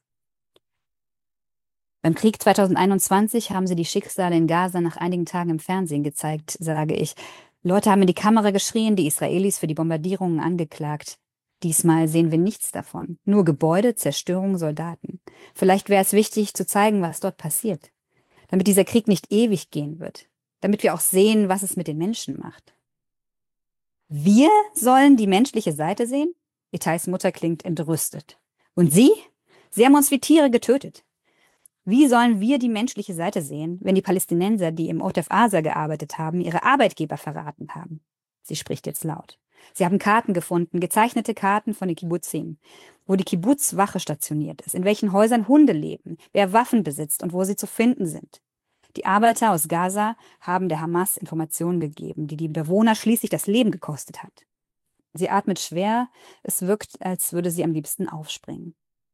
Beim Krieg zweitausendeinundzwanzig haben sie die Schicksale in Gaza nach einigen Tagen im Fernsehen gezeigt, sage ich. Leute haben in die Kamera geschrien, die Israelis für die Bombardierungen angeklagt. Diesmal sehen wir nichts davon. Nur Gebäude, Zerstörung, Soldaten. Vielleicht wäre es wichtig zu zeigen, was dort passiert. Damit dieser Krieg nicht ewig gehen wird. Damit wir auch sehen, was es mit den Menschen macht. Wir sollen die menschliche Seite sehen? Itais Mutter klingt entrüstet. Und Sie? Sie haben uns wie Tiere getötet. Wie sollen wir die menschliche Seite sehen, wenn die Palästinenser, die im Otef Asa gearbeitet haben, ihre Arbeitgeber verraten haben? Sie spricht jetzt laut. Sie haben Karten gefunden, gezeichnete Karten von den Kibbutzim, wo die Kibbutz-Wache stationiert ist, in welchen Häusern Hunde leben, wer Waffen besitzt und wo sie zu finden sind. Die Arbeiter aus Gaza haben der Hamas Informationen gegeben, die die Bewohner schließlich das Leben gekostet hat. Sie atmet schwer, es wirkt, als würde sie am liebsten aufspringen.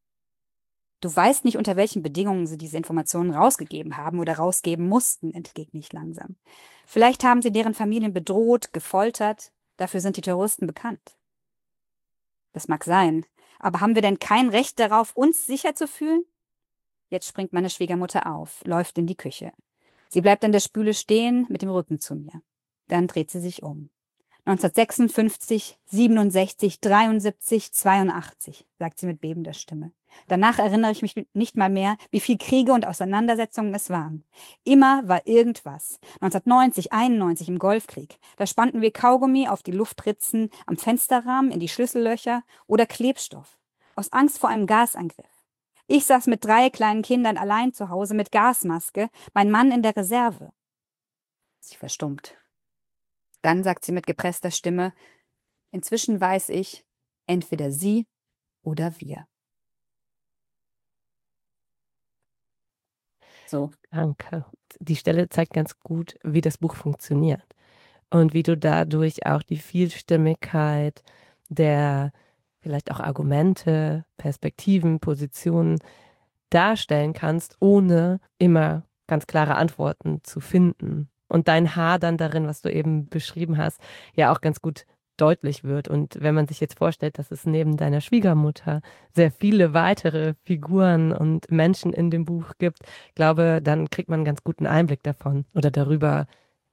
Du weißt nicht, unter welchen Bedingungen sie diese Informationen rausgegeben haben oder rausgeben mussten, entgegne ich langsam. Vielleicht haben sie deren Familien bedroht, gefoltert. Dafür sind die Terroristen bekannt. Das mag sein. Aber haben wir denn kein Recht darauf, uns sicher zu fühlen? Jetzt springt meine Schwiegermutter auf, läuft in die Küche. Sie bleibt an der Spüle stehen, mit dem Rücken zu mir. Dann dreht sie sich um. neunzehnhundertsechsundfünfzig, siebenundsechzig, dreiundsiebzig, zweiundachtzig, sagt sie mit bebender Stimme. Danach erinnere ich mich nicht mal mehr, wie viel Kriege und Auseinandersetzungen es waren. Immer war irgendwas. neunzehnhundertneunzig, einundneunzig im Golfkrieg. Da spannten wir Kaugummi auf die Luftritzen, am Fensterrahmen, in die Schlüssellöcher oder Klebstoff. Aus Angst vor einem Gasangriff. Ich saß mit drei kleinen Kindern allein zu Hause mit Gasmaske, mein Mann in der Reserve. Sie verstummt. Dann sagt sie mit gepresster Stimme, inzwischen weiß ich, entweder sie oder wir. So. Danke. Die Stelle zeigt ganz gut, wie das Buch funktioniert und wie du dadurch auch die Vielstimmigkeit der vielleicht auch Argumente, Perspektiven, Positionen darstellen kannst, ohne immer ganz klare Antworten zu finden. Und dein Hadern darin, was du eben beschrieben hast, ja auch ganz gut deutlich wird. Und wenn man sich jetzt vorstellt, dass es neben deiner Schwiegermutter sehr viele weitere Figuren und Menschen in dem Buch gibt, glaube, dann kriegt man einen ganz guten Einblick davon oder darüber,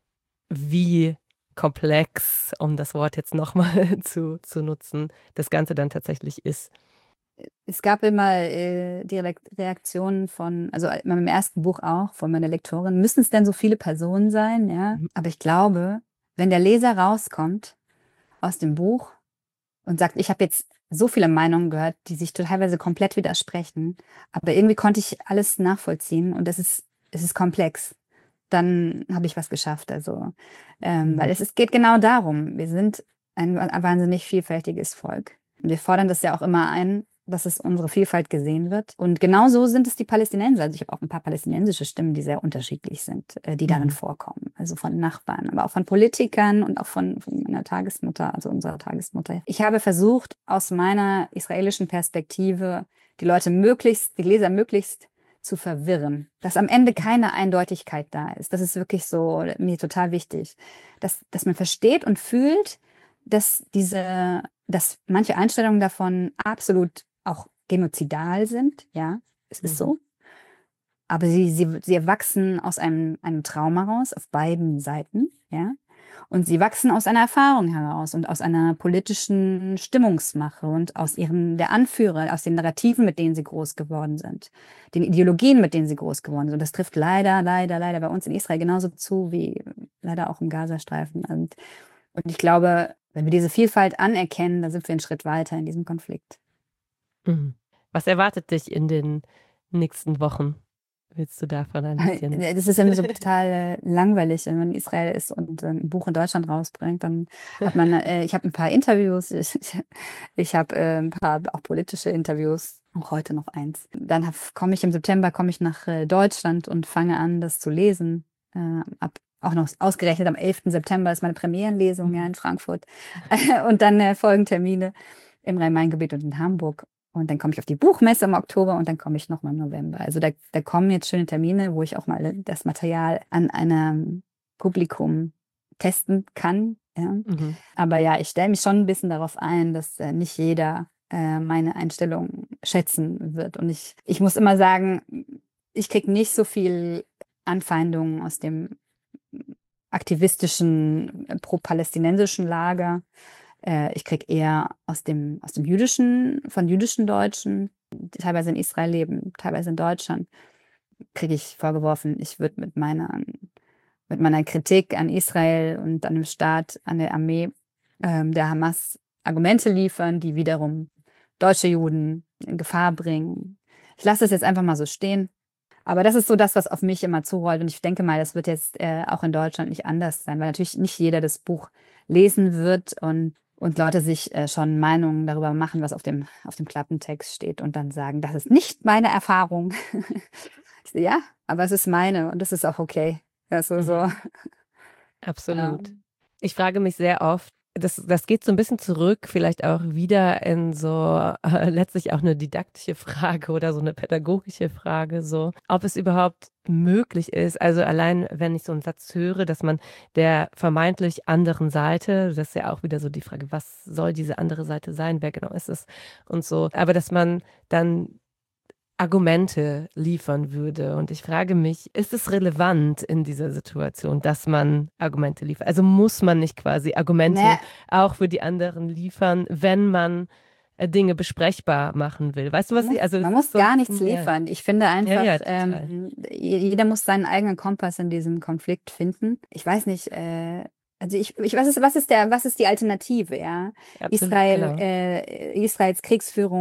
wie komplex, um das Wort jetzt nochmal zu, zu nutzen, das Ganze dann tatsächlich ist. Es gab immer äh, die Reak- Reaktionen von, also in meinem ersten Buch auch, von meiner Lektorin, müssen es denn so viele Personen sein? Ja, Mhm. aber ich glaube, wenn der Leser rauskommt aus dem Buch und sagt, ich habe jetzt so viele Meinungen gehört, die sich teilweise komplett widersprechen, aber irgendwie konnte ich alles nachvollziehen und es ist, es ist komplex, dann habe ich was geschafft. Also, ähm, weil Mhm. es, es geht genau darum, wir sind ein, ein wahnsinnig vielfältiges Volk. Und wir fordern das ja auch immer ein, dass es unsere Vielfalt gesehen wird. Und genauso sind es die Palästinenser. Also ich habe auch ein paar palästinensische Stimmen, die sehr unterschiedlich sind, äh, die darin Mhm. vorkommen. Also von Nachbarn, aber auch von Politikern und auch von, von meiner Tagesmutter, also unserer Tagesmutter. Ich habe versucht, aus meiner israelischen Perspektive die Leute möglichst, die Leser möglichst zu verwirren, dass am Ende keine Eindeutigkeit da ist. Das ist wirklich so mir total wichtig, dass, dass man versteht und fühlt, dass diese, dass manche Einstellungen davon absolut auch genozidal sind. Ja, es ist Mhm. so. Aber sie, sie, sie erwachsen aus einem, einem Trauma raus, auf beiden Seiten, ja. Und sie wachsen aus einer Erfahrung heraus und aus einer politischen Stimmungsmache und aus ihren, der Anführer, aus den Narrativen, mit denen sie groß geworden sind, den Ideologien, mit denen sie groß geworden sind. Und das trifft leider, leider, leider bei uns in Israel genauso zu wie leider auch im Gazastreifen. Und, und ich glaube, wenn wir diese Vielfalt anerkennen, dann sind wir einen Schritt weiter in diesem Konflikt. Mhm. Was erwartet dich in den nächsten Wochen? Willst du davon ein bisschen? Das ist immer so total äh, langweilig, wenn man in Israel ist und äh, ein Buch in Deutschland rausbringt. Dann hat man, äh, ich habe ein paar Interviews, ich, ich habe äh, ein paar auch politische Interviews, auch heute noch eins. Dann komme ich im September, komme ich nach äh, Deutschland und fange an, das zu lesen. Äh, ab, auch noch ausgerechnet am elften September ist meine Premierenlesung ja in Frankfurt. Und dann äh, folgen Termine im Rhein-Main-Gebiet und in Hamburg. Und dann komme ich auf die Buchmesse im Oktober und dann komme ich nochmal im November. Also da, da kommen jetzt schöne Termine, wo ich auch mal das Material an einem Publikum testen kann. Ja. Mhm. Aber ja, ich stelle mich schon ein bisschen darauf ein, dass äh, nicht jeder äh, meine Einstellung schätzen wird. Und ich, ich muss immer sagen, ich kriege nicht so viel Anfeindungen aus dem aktivistischen, äh, pro-palästinensischen Lager. Äh, ich kriege eher aus dem, aus dem jüdischen, von jüdischen Deutschen, die teilweise in Israel leben, teilweise in Deutschland, kriege ich vorgeworfen, ich würde mit meiner, mit meiner Kritik an Israel und an dem Staat, an der Armee ähm, der Hamas Argumente liefern, die wiederum deutsche Juden in Gefahr bringen. Ich lasse es jetzt einfach mal so stehen. Aber das ist so das, was auf mich immer zurollt. Und ich denke mal, das wird jetzt äh, auch in Deutschland nicht anders sein, weil natürlich nicht jeder das Buch lesen wird und, und Leute sich äh, schon Meinungen darüber machen, was auf dem, auf dem Klappentext steht und dann sagen, das ist nicht meine Erfahrung. Ich so, ja, aber es ist meine und das ist auch okay. Also so, ja. Absolut. Ich frage mich sehr oft, das, das geht so ein bisschen zurück, vielleicht auch wieder in so äh, letztlich auch eine didaktische Frage oder so eine pädagogische Frage, so, ob es überhaupt möglich ist. Also allein, wenn ich so einen Satz höre, dass man der vermeintlich anderen Seite, das ist ja auch wieder so die Frage, was soll diese andere Seite sein, wer genau ist es und so, aber dass man dann Argumente liefern würde. Und ich frage mich, ist es relevant in dieser Situation, dass man Argumente liefert? Also muss man nicht quasi Argumente Ne, auch für die anderen liefern, wenn man äh, Dinge besprechbar machen will? Weißt du, man was muss, ich, also es man ist muss so ein gar nichts bisschen mehr. liefern. Ich finde Ja, einfach, ja, total. ähm, jeder muss seinen eigenen Kompass in diesem Konflikt finden. Ich weiß nicht, äh, also ich, ich was ist, was ist der, was ist die Alternative, ja? Absolut, Israel, genau. äh, Israels Kriegsführung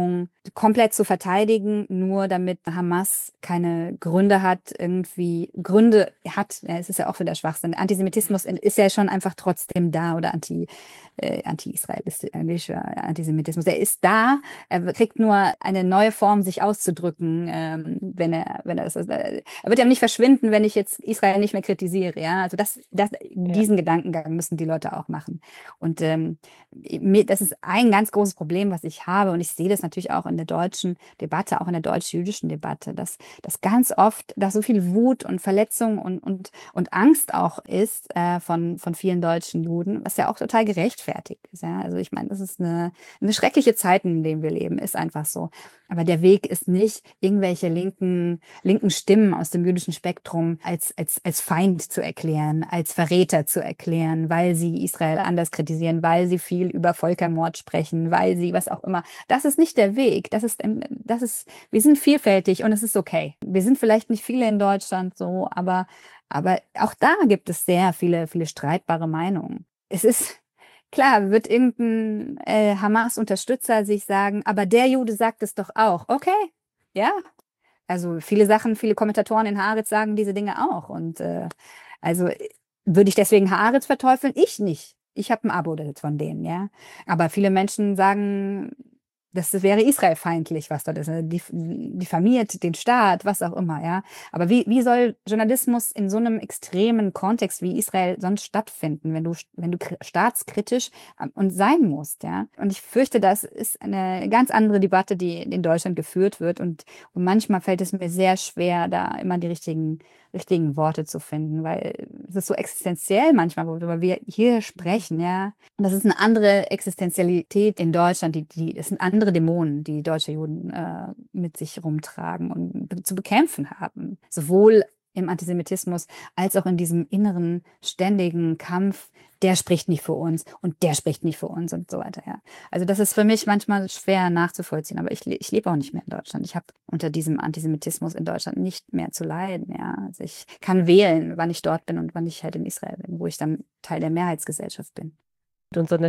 komplett zu verteidigen, nur damit Hamas keine Gründe hat, irgendwie Gründe hat. Ja, es ist ja auch wieder Schwachsinn. Antisemitismus ist ja schon einfach trotzdem da oder anti, äh, anti-israelischer Antisemitismus. Er ist da, er kriegt nur eine neue Form, sich auszudrücken, ähm, wenn er, wenn er das, äh, er wird ja nicht verschwinden, wenn ich jetzt Israel nicht mehr kritisiere. Ja, also das, das, Ja. diesen Gedankengang müssen die Leute auch machen. Und ähm, mir- das ist ein ganz großes Problem, was ich habe. Und ich sehe das natürlich auch in der deutschen Debatte, auch in der deutsch-jüdischen Debatte, dass, dass ganz oft da so viel Wut und Verletzung und, und, und Angst auch ist äh, von, von vielen deutschen Juden, was ja auch total gerechtfertigt ist. Ja? Also ich meine, das ist eine, eine schreckliche Zeit, in der wir leben, ist einfach so. Aber der Weg ist nicht, irgendwelche linken, linken Stimmen aus dem jüdischen Spektrum als, als, als Feind zu erklären, als Verräter zu erklären, weil sie Israel anders kritisieren, weil sie viel über Völkermord sprechen, weil sie was auch immer. Das ist nicht der Weg. Das ist, ein- das ist, wir sind vielfältig und es ist okay. Wir sind vielleicht nicht viele in Deutschland so, aber, aber auch da gibt es sehr viele, viele streitbare Meinungen. Es ist klar, wird irgendein äh, Hamas-Unterstützer sich sagen, aber der Jude sagt es doch auch. Okay, ja. Also viele Sachen, viele Kommentatoren in Haaretz sagen diese Dinge auch. Und äh, also äh, würde ich deswegen Haaretz verteufeln? Ich nicht. Ich habe ein Abo von denen, ja. Aber viele Menschen sagen, das wäre israelfeindlich, was dort ist. ne? Dif- Diffamiert den Staat, was auch immer, ja. Aber wie, wie soll Journalismus in so einem extremen Kontext wie Israel sonst stattfinden, wenn du, wenn du kri- staatskritisch ähm, und sein musst, ja? Und ich fürchte, das ist eine ganz andere Debatte, die in Deutschland geführt wird. Und, und manchmal fällt es mir sehr schwer, da immer die richtigen, richtigen Worte zu finden, weil es ist so existenziell manchmal, worüber wir hier sprechen, ja. Und das ist eine andere Existenzialität in Deutschland, die, die, es sind andere Dämonen, die deutsche Juden äh, mit sich rumtragen und be zu bekämpfen haben. Sowohl im Antisemitismus als auch in diesem inneren, ständigen Kampf, der spricht nicht für uns und der spricht nicht für uns und so weiter. Ja. Also das ist für mich manchmal schwer nachzuvollziehen, aber ich, le- ich lebe auch nicht mehr in Deutschland. Ich habe unter diesem Antisemitismus in Deutschland nicht mehr zu leiden. Ja. Also ich kann wählen, wann ich dort bin und wann ich halt in Israel bin, wo ich dann Teil der Mehrheitsgesellschaft bin. Und so eine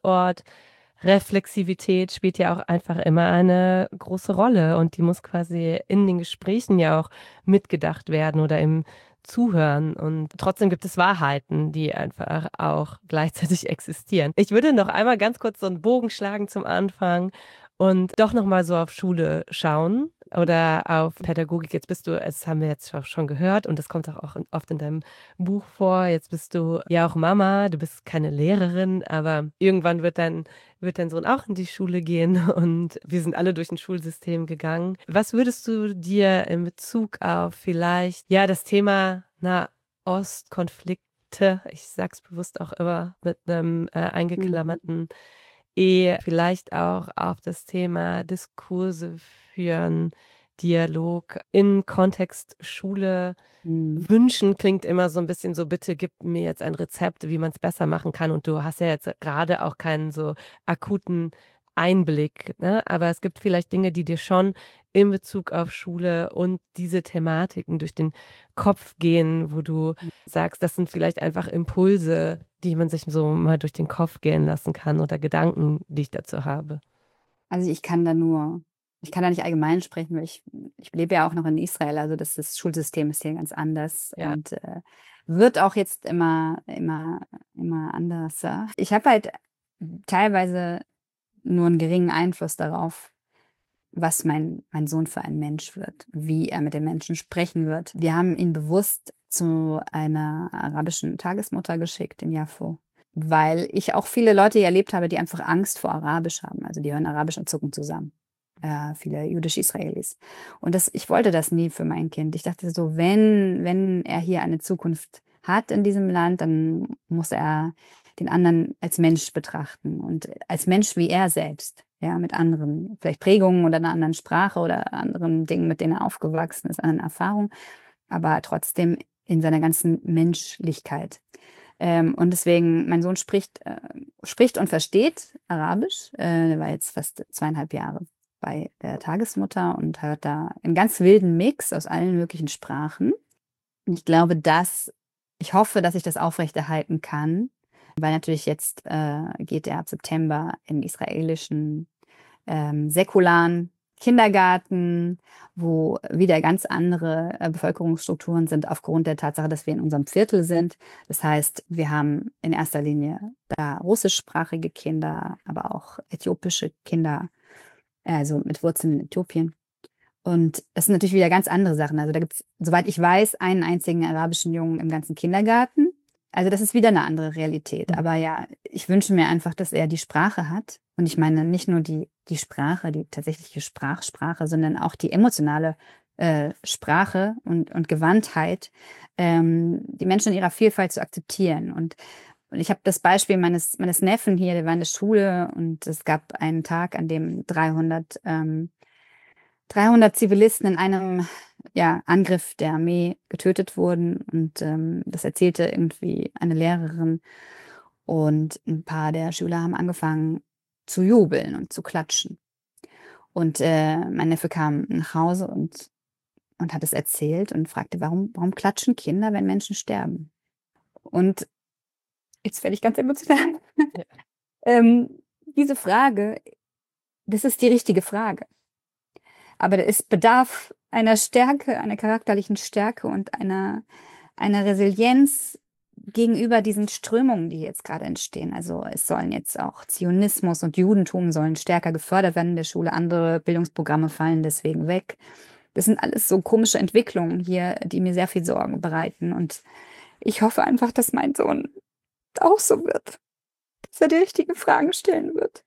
Standortreflexivität spielt ja auch einfach immer eine große Rolle und die muss quasi in den Gesprächen ja auch mitgedacht werden oder im Zuhören. Und trotzdem gibt es Wahrheiten, die einfach auch gleichzeitig existieren. Ich würde noch einmal ganz kurz so einen Bogen schlagen zum Anfang und doch noch mal so auf Schule schauen oder auf Pädagogik. Jetzt bist du, das haben wir jetzt auch schon gehört und das kommt auch in- oft in deinem Buch vor. Jetzt bist du ja auch Mama, du bist keine Lehrerin, aber irgendwann wird dein, wird dein Sohn auch in die Schule gehen und wir sind alle durch ein Schulsystem gegangen. Was würdest du dir in Bezug auf vielleicht, ja, das Thema Nahostkonflikte, ich sag's bewusst auch immer mit einem äh, Mhm. eingeklammerten E, vielleicht auch auf das Thema Diskurse führen, Dialog im Kontext Schule Mhm. wünschen klingt immer so ein bisschen so: „Bitte gib mir jetzt ein Rezept, wie man es besser machen kann.“ Und du hast ja jetzt gerade auch keinen so akuten Einblick, ne? Aber es gibt vielleicht Dinge, die dir schon in Bezug auf Schule und diese Thematiken durch den Kopf gehen, wo du sagst, das sind vielleicht einfach Impulse, die man sich so mal durch den Kopf gehen lassen kann oder Gedanken, die ich dazu habe. Also ich kann da nur, ich kann da nicht allgemein sprechen, weil ich, ich lebe ja auch noch in Israel, also das, das Schulsystem ist hier ganz anders Ja. und äh, wird auch jetzt immer, immer, immer anders. Ja. Ich habe halt teilweise nur einen geringen Einfluss darauf, was mein, mein Sohn für ein Mensch wird, wie er mit den Menschen sprechen wird. Wir haben ihn bewusst zu einer arabischen Tagesmutter geschickt in Jaffo, weil ich auch viele Leute hier erlebt habe, die einfach Angst vor Arabisch haben. Also die hören Arabisch und zucken zusammen. Äh, viele jüdische Israelis. Und das, ich wollte das nie für mein Kind. Ich dachte so, wenn, wenn er hier eine Zukunft hat in diesem Land, dann muss er den anderen als Mensch betrachten und als Mensch wie er selbst, ja, mit anderen, vielleicht Prägungen oder einer anderen Sprache oder anderen Dingen, mit denen er aufgewachsen ist, anderen Erfahrungen, aber trotzdem in seiner ganzen Menschlichkeit. Ähm, und deswegen, mein Sohn spricht, äh, spricht und versteht Arabisch. Äh, er war jetzt fast zweieinhalb Jahre bei der Tagesmutter und hört da einen ganz wilden Mix aus allen möglichen Sprachen. Und ich glaube, dass, ich hoffe, dass ich das aufrechterhalten kann, weil natürlich jetzt äh, geht er ab September in israelischen ähm, säkularen Kindergarten, wo wieder ganz andere äh, Bevölkerungsstrukturen sind aufgrund der Tatsache, dass wir in unserem Viertel sind. Das heißt, wir haben in erster Linie da russischsprachige Kinder, aber auch äthiopische Kinder, also mit Wurzeln in Äthiopien. Und das sind natürlich wieder ganz andere Sachen. Also da gibt es, soweit ich weiß, einen einzigen arabischen Jungen im ganzen Kindergarten. Also das ist wieder eine andere Realität. Mhm. Aber ja, ich wünsche mir einfach, dass er die Sprache hat. Und ich meine nicht nur die, die Sprache, die tatsächliche Sprachsprache, sondern auch die emotionale äh, Sprache und, und Gewandtheit, ähm, die Menschen in ihrer Vielfalt zu akzeptieren. Und, und ich habe das Beispiel meines, meines Neffen hier, der war in der Schule und es gab einen Tag, an dem dreihundert ähm, dreihundert Zivilisten in einem ja, Angriff der Armee getötet wurden. Und ähm, das erzählte irgendwie eine Lehrerin. Und ein paar der Schüler haben angefangen zu jubeln und zu klatschen. Und äh, mein Neffe kam nach Hause und, und hat es erzählt und fragte, warum, warum klatschen Kinder, wenn Menschen sterben? Und jetzt werde ich ganz emotional. Ja. ähm, diese Frage, das ist die richtige Frage. Aber es bedarf einer Stärke, einer charakterlichen Stärke und einer, einer Resilienz gegenüber diesen Strömungen, die jetzt gerade entstehen. Also es sollen jetzt auch Zionismus und Judentum sollen stärker gefördert werden in der Schule. Andere Bildungsprogramme fallen deswegen weg. Das sind alles so komische Entwicklungen hier, die mir sehr viel Sorgen bereiten. Und ich hoffe einfach, dass mein Sohn auch so wird. Dass er die richtigen Fragen stellen wird.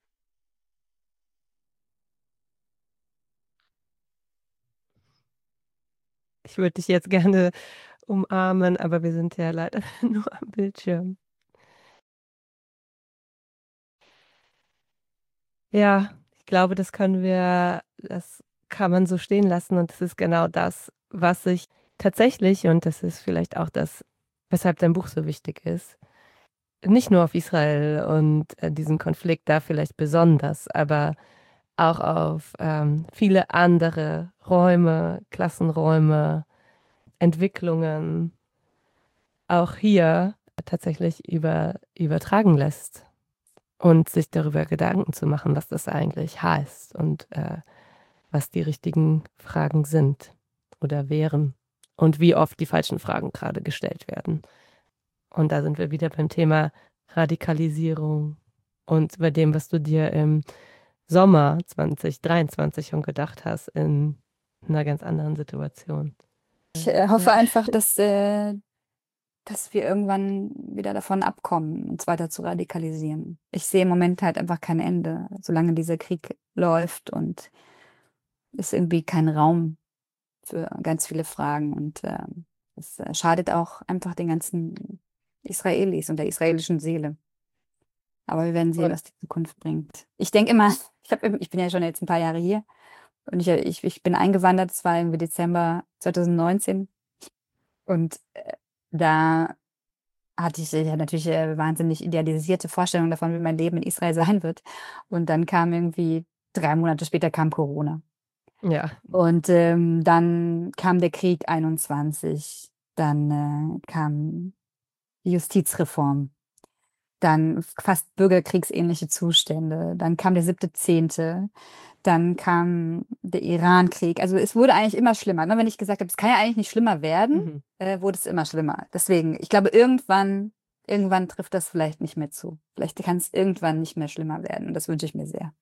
Ich würde dich jetzt gerne umarmen, aber wir sind ja leider nur am Bildschirm. Ja, ich glaube, das können wir, das kann man so stehen lassen und das ist genau das, was ich tatsächlich, und das ist vielleicht auch das, weshalb dein Buch so wichtig ist, nicht nur auf Israel und äh, diesen Konflikt da vielleicht besonders, aber auch auf ähm, viele andere Räume, Klassenräume, Entwicklungen auch hier tatsächlich über, übertragen lässt und sich darüber Gedanken zu machen, was das eigentlich heißt und äh, was die richtigen Fragen sind oder wären und wie oft die falschen Fragen gerade gestellt werden. Und da sind wir wieder beim Thema Radikalisierung und bei dem, was du dir im Sommer zwanzig dreiundzwanzig schon gedacht hast, in einer ganz anderen Situation. Ich äh, hoffe Ja. einfach, dass, äh, dass wir irgendwann wieder davon abkommen, uns weiter zu radikalisieren. Ich sehe im Moment halt einfach kein Ende, solange dieser Krieg läuft und ist irgendwie kein Raum für ganz viele Fragen. Und äh, es äh, schadet auch einfach den ganzen Israelis und der israelischen Seele. Aber wir werden sehen, Und was die Zukunft bringt. Ich denke immer, ich, hab, ich bin ja schon jetzt ein paar Jahre hier und ich, ich, ich bin eingewandert, es war irgendwie Dezember zwanzig neunzehn. Und äh, da hatte ich ja natürlich äh, wahnsinnig idealisierte Vorstellungen davon, wie mein Leben in Israel sein wird. Und dann kam irgendwie, drei Monate später kam Corona. ja, Und ähm, dann kam der Krieg einundzwanzig, dann äh, kam die Justizreform, dann fast bürgerkriegsähnliche Zustände, dann kam der siebte Zehnte, dann kam der Irankrieg. Also es wurde eigentlich immer schlimmer. Immer wenn ich gesagt habe, es kann ja eigentlich nicht schlimmer werden, mhm. äh, wurde es immer schlimmer. Deswegen, ich glaube, irgendwann, irgendwann trifft das vielleicht nicht mehr zu. Vielleicht kann es irgendwann nicht mehr schlimmer werden. Und das wünsche ich mir sehr.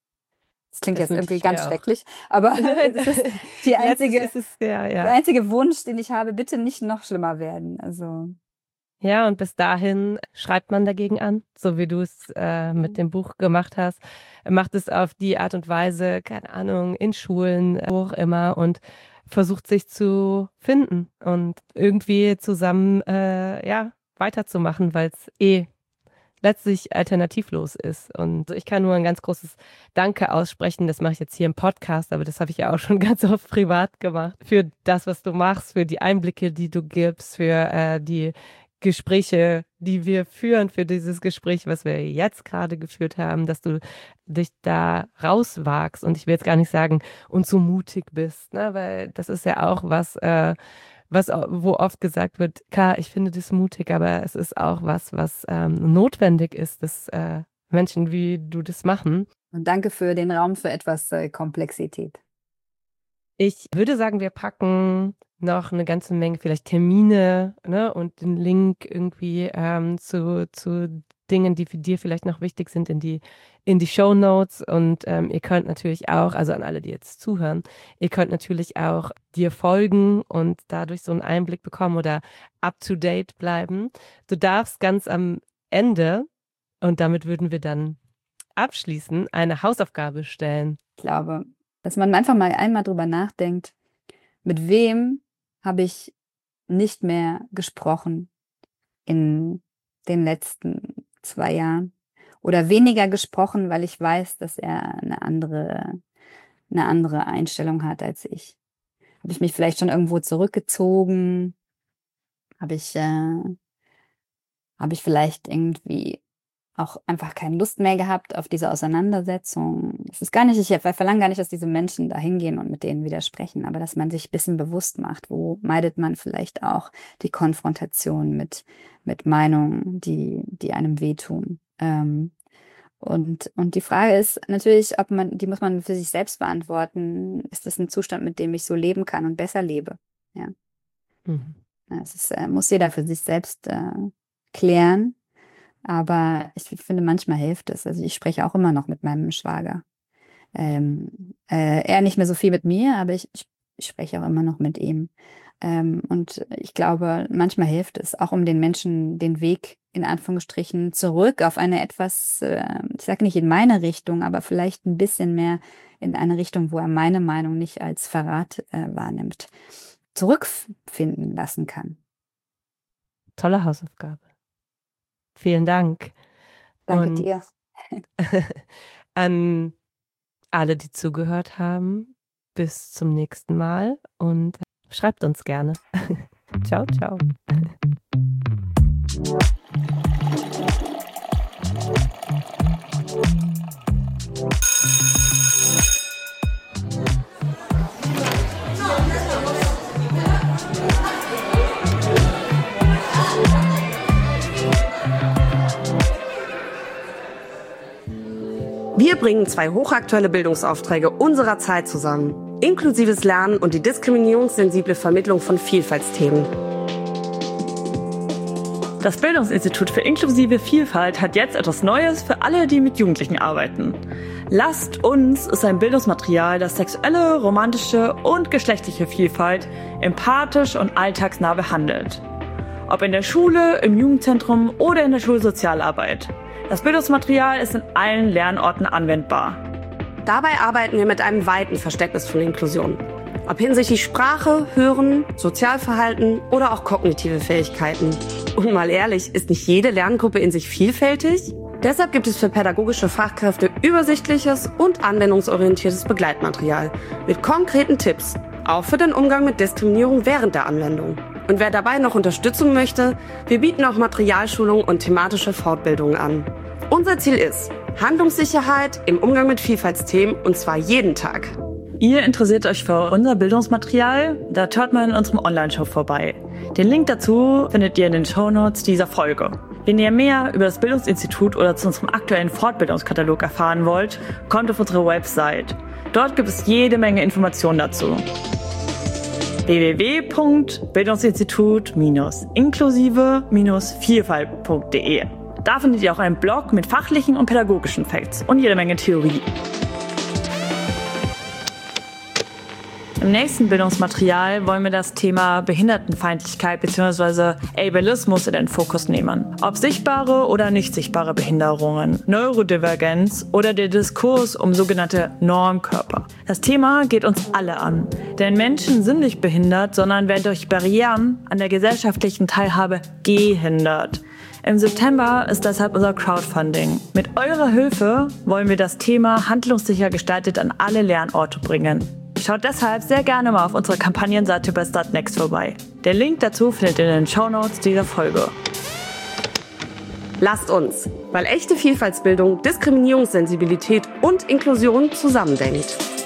Das klingt Das jetzt wünsche irgendwie ich ganz mir auch. schrecklich, aber es ist die Letztlich einzige, ist es ja, der ja. einzige Wunsch, den ich habe, bitte nicht noch schlimmer werden. Also Ja, und bis dahin schreibt man dagegen an, so wie du es äh, mit dem Buch gemacht hast. Macht es auf die Art und Weise, keine Ahnung, in Schulen, wo auch immer, und versucht sich zu finden und irgendwie zusammen äh, ja, weiterzumachen, weil es eh letztlich alternativlos ist. Und ich kann nur ein ganz großes Danke aussprechen. Das mache ich jetzt hier im Podcast, aber das habe ich ja auch schon ganz oft privat gemacht. Für das, was du machst, für die Einblicke, die du gibst, für äh, die Gespräche, die wir führen, für dieses Gespräch, was wir jetzt gerade geführt haben, dass du dich da rauswagst. Und ich will jetzt gar nicht sagen, und so mutig bist, ne? Weil das ist ja auch was, äh, was, au- wo oft gesagt wird, klar, ich finde das mutig, aber es ist auch was, was ähm, notwendig ist, dass äh, Menschen wie du das machen. Und danke für den Raum für etwas äh, Komplexität. Ich würde sagen, wir packen noch eine ganze Menge vielleicht Termine, ne, und den Link irgendwie ähm, zu, zu Dingen, die für dir vielleicht noch wichtig sind, in die, in die Shownotes. Und ähm, ihr könnt natürlich auch, also an alle, die jetzt zuhören, ihr könnt natürlich auch dir folgen und dadurch so einen Einblick bekommen oder up-to-date bleiben. Du darfst ganz am Ende, und damit würden wir dann abschließen, eine Hausaufgabe stellen. Ich glaube, dass man einfach mal einmal drüber nachdenkt, mit wem habe ich nicht mehr gesprochen in den letzten zwei Jahren oder weniger gesprochen, weil ich weiß, dass er eine andere, eine andere Einstellung hat als ich. Habe ich mich vielleicht schon irgendwo zurückgezogen? Habe ich, äh, habe ich vielleicht irgendwie auch einfach keine Lust mehr gehabt auf diese Auseinandersetzung? Es ist gar nicht, ich verlange gar nicht, dass diese Menschen da hingehen und mit denen widersprechen, aber dass man sich ein bisschen bewusst macht, wo meidet man vielleicht auch die Konfrontation mit, mit Meinungen, die, die einem wehtun. Ähm, und, und die Frage ist natürlich, ob man, die muss man für sich selbst beantworten. Ist das ein Zustand, mit dem ich so leben kann und besser lebe? Ja. Mhm. Das ist, äh, muss jeder für sich selbst äh, klären. Aber ich finde, manchmal hilft es. Also ich spreche auch immer noch mit meinem Schwager. Ähm, äh, er nicht mehr so viel mit mir, aber ich, ich, ich spreche auch immer noch mit ihm. Ähm, und ich glaube, manchmal hilft es, auch um den Menschen den Weg in Anführungsstrichen zurück auf eine etwas, äh, ich sage nicht in meine Richtung, aber vielleicht ein bisschen mehr in eine Richtung, wo er meine Meinung nicht als Verrat äh, wahrnimmt, zurückfinden lassen kann. Tolle Hausaufgabe. Vielen Dank. Danke Und dir. an alle, die zugehört haben, bis zum nächsten Mal und schreibt uns gerne. Ciao, ciao. Wir bringen zwei hochaktuelle Bildungsaufträge unserer Zeit zusammen. Inklusives Lernen und die diskriminierungssensible Vermittlung von Vielfaltsthemen. Das Bildungsinstitut für inklusive Vielfalt hat jetzt etwas Neues für alle, die mit Jugendlichen arbeiten. Lasst uns ist ein Bildungsmaterial, das sexuelle, romantische und geschlechtliche Vielfalt empathisch und alltagsnah behandelt. Ob in der Schule, im Jugendzentrum oder in der Schulsozialarbeit. Das Bildungsmaterial ist in allen Lernorten anwendbar. Dabei arbeiten wir mit einem weiten Verständnis von Inklusion. Ob hinsichtlich Sprache, Hören, Sozialverhalten oder auch kognitive Fähigkeiten. Und mal ehrlich, ist nicht jede Lerngruppe in sich vielfältig? Deshalb gibt es für pädagogische Fachkräfte übersichtliches und anwendungsorientiertes Begleitmaterial mit konkreten Tipps, auch für den Umgang mit Diskriminierung während der Anwendung. Und wer dabei noch Unterstützung möchte, wir bieten auch Materialschulungen und thematische Fortbildungen an. Unser Ziel ist Handlungssicherheit im Umgang mit Vielfaltsthemen und zwar jeden Tag. Ihr interessiert euch für unser Bildungsmaterial? Da schaut mal in unserem Online-Shop vorbei. Den Link dazu findet ihr in den Shownotes dieser Folge. Wenn ihr mehr über das Bildungsinstitut oder zu unserem aktuellen Fortbildungskatalog erfahren wollt, kommt auf unsere Website. Dort gibt es jede Menge Informationen dazu. w w w punkt bildungsinstitut inklusive vielfalt punkt d e. Da findet ihr auch einen Blog mit fachlichen und pädagogischen Facts und jede Menge Theorie. Im nächsten Bildungsmaterial wollen wir das Thema Behindertenfeindlichkeit bzw. Ableismus in den Fokus nehmen. Ob sichtbare oder nicht sichtbare Behinderungen, Neurodivergenz oder der Diskurs um sogenannte Normkörper. Das Thema geht uns alle an, denn Menschen sind nicht behindert, sondern werden durch Barrieren an der gesellschaftlichen Teilhabe gehindert. Im September ist deshalb unser Crowdfunding. Mit eurer Hilfe wollen wir das Thema handlungssicher gestaltet an alle Lernorte bringen. Schaut deshalb sehr gerne mal auf unserer Kampagnenseite bei Startnext vorbei. Der Link dazu findet ihr in den Shownotes dieser Folge. Lasst uns, weil echte Vielfaltsbildung, Diskriminierungssensibilität und Inklusion zusammendenkt.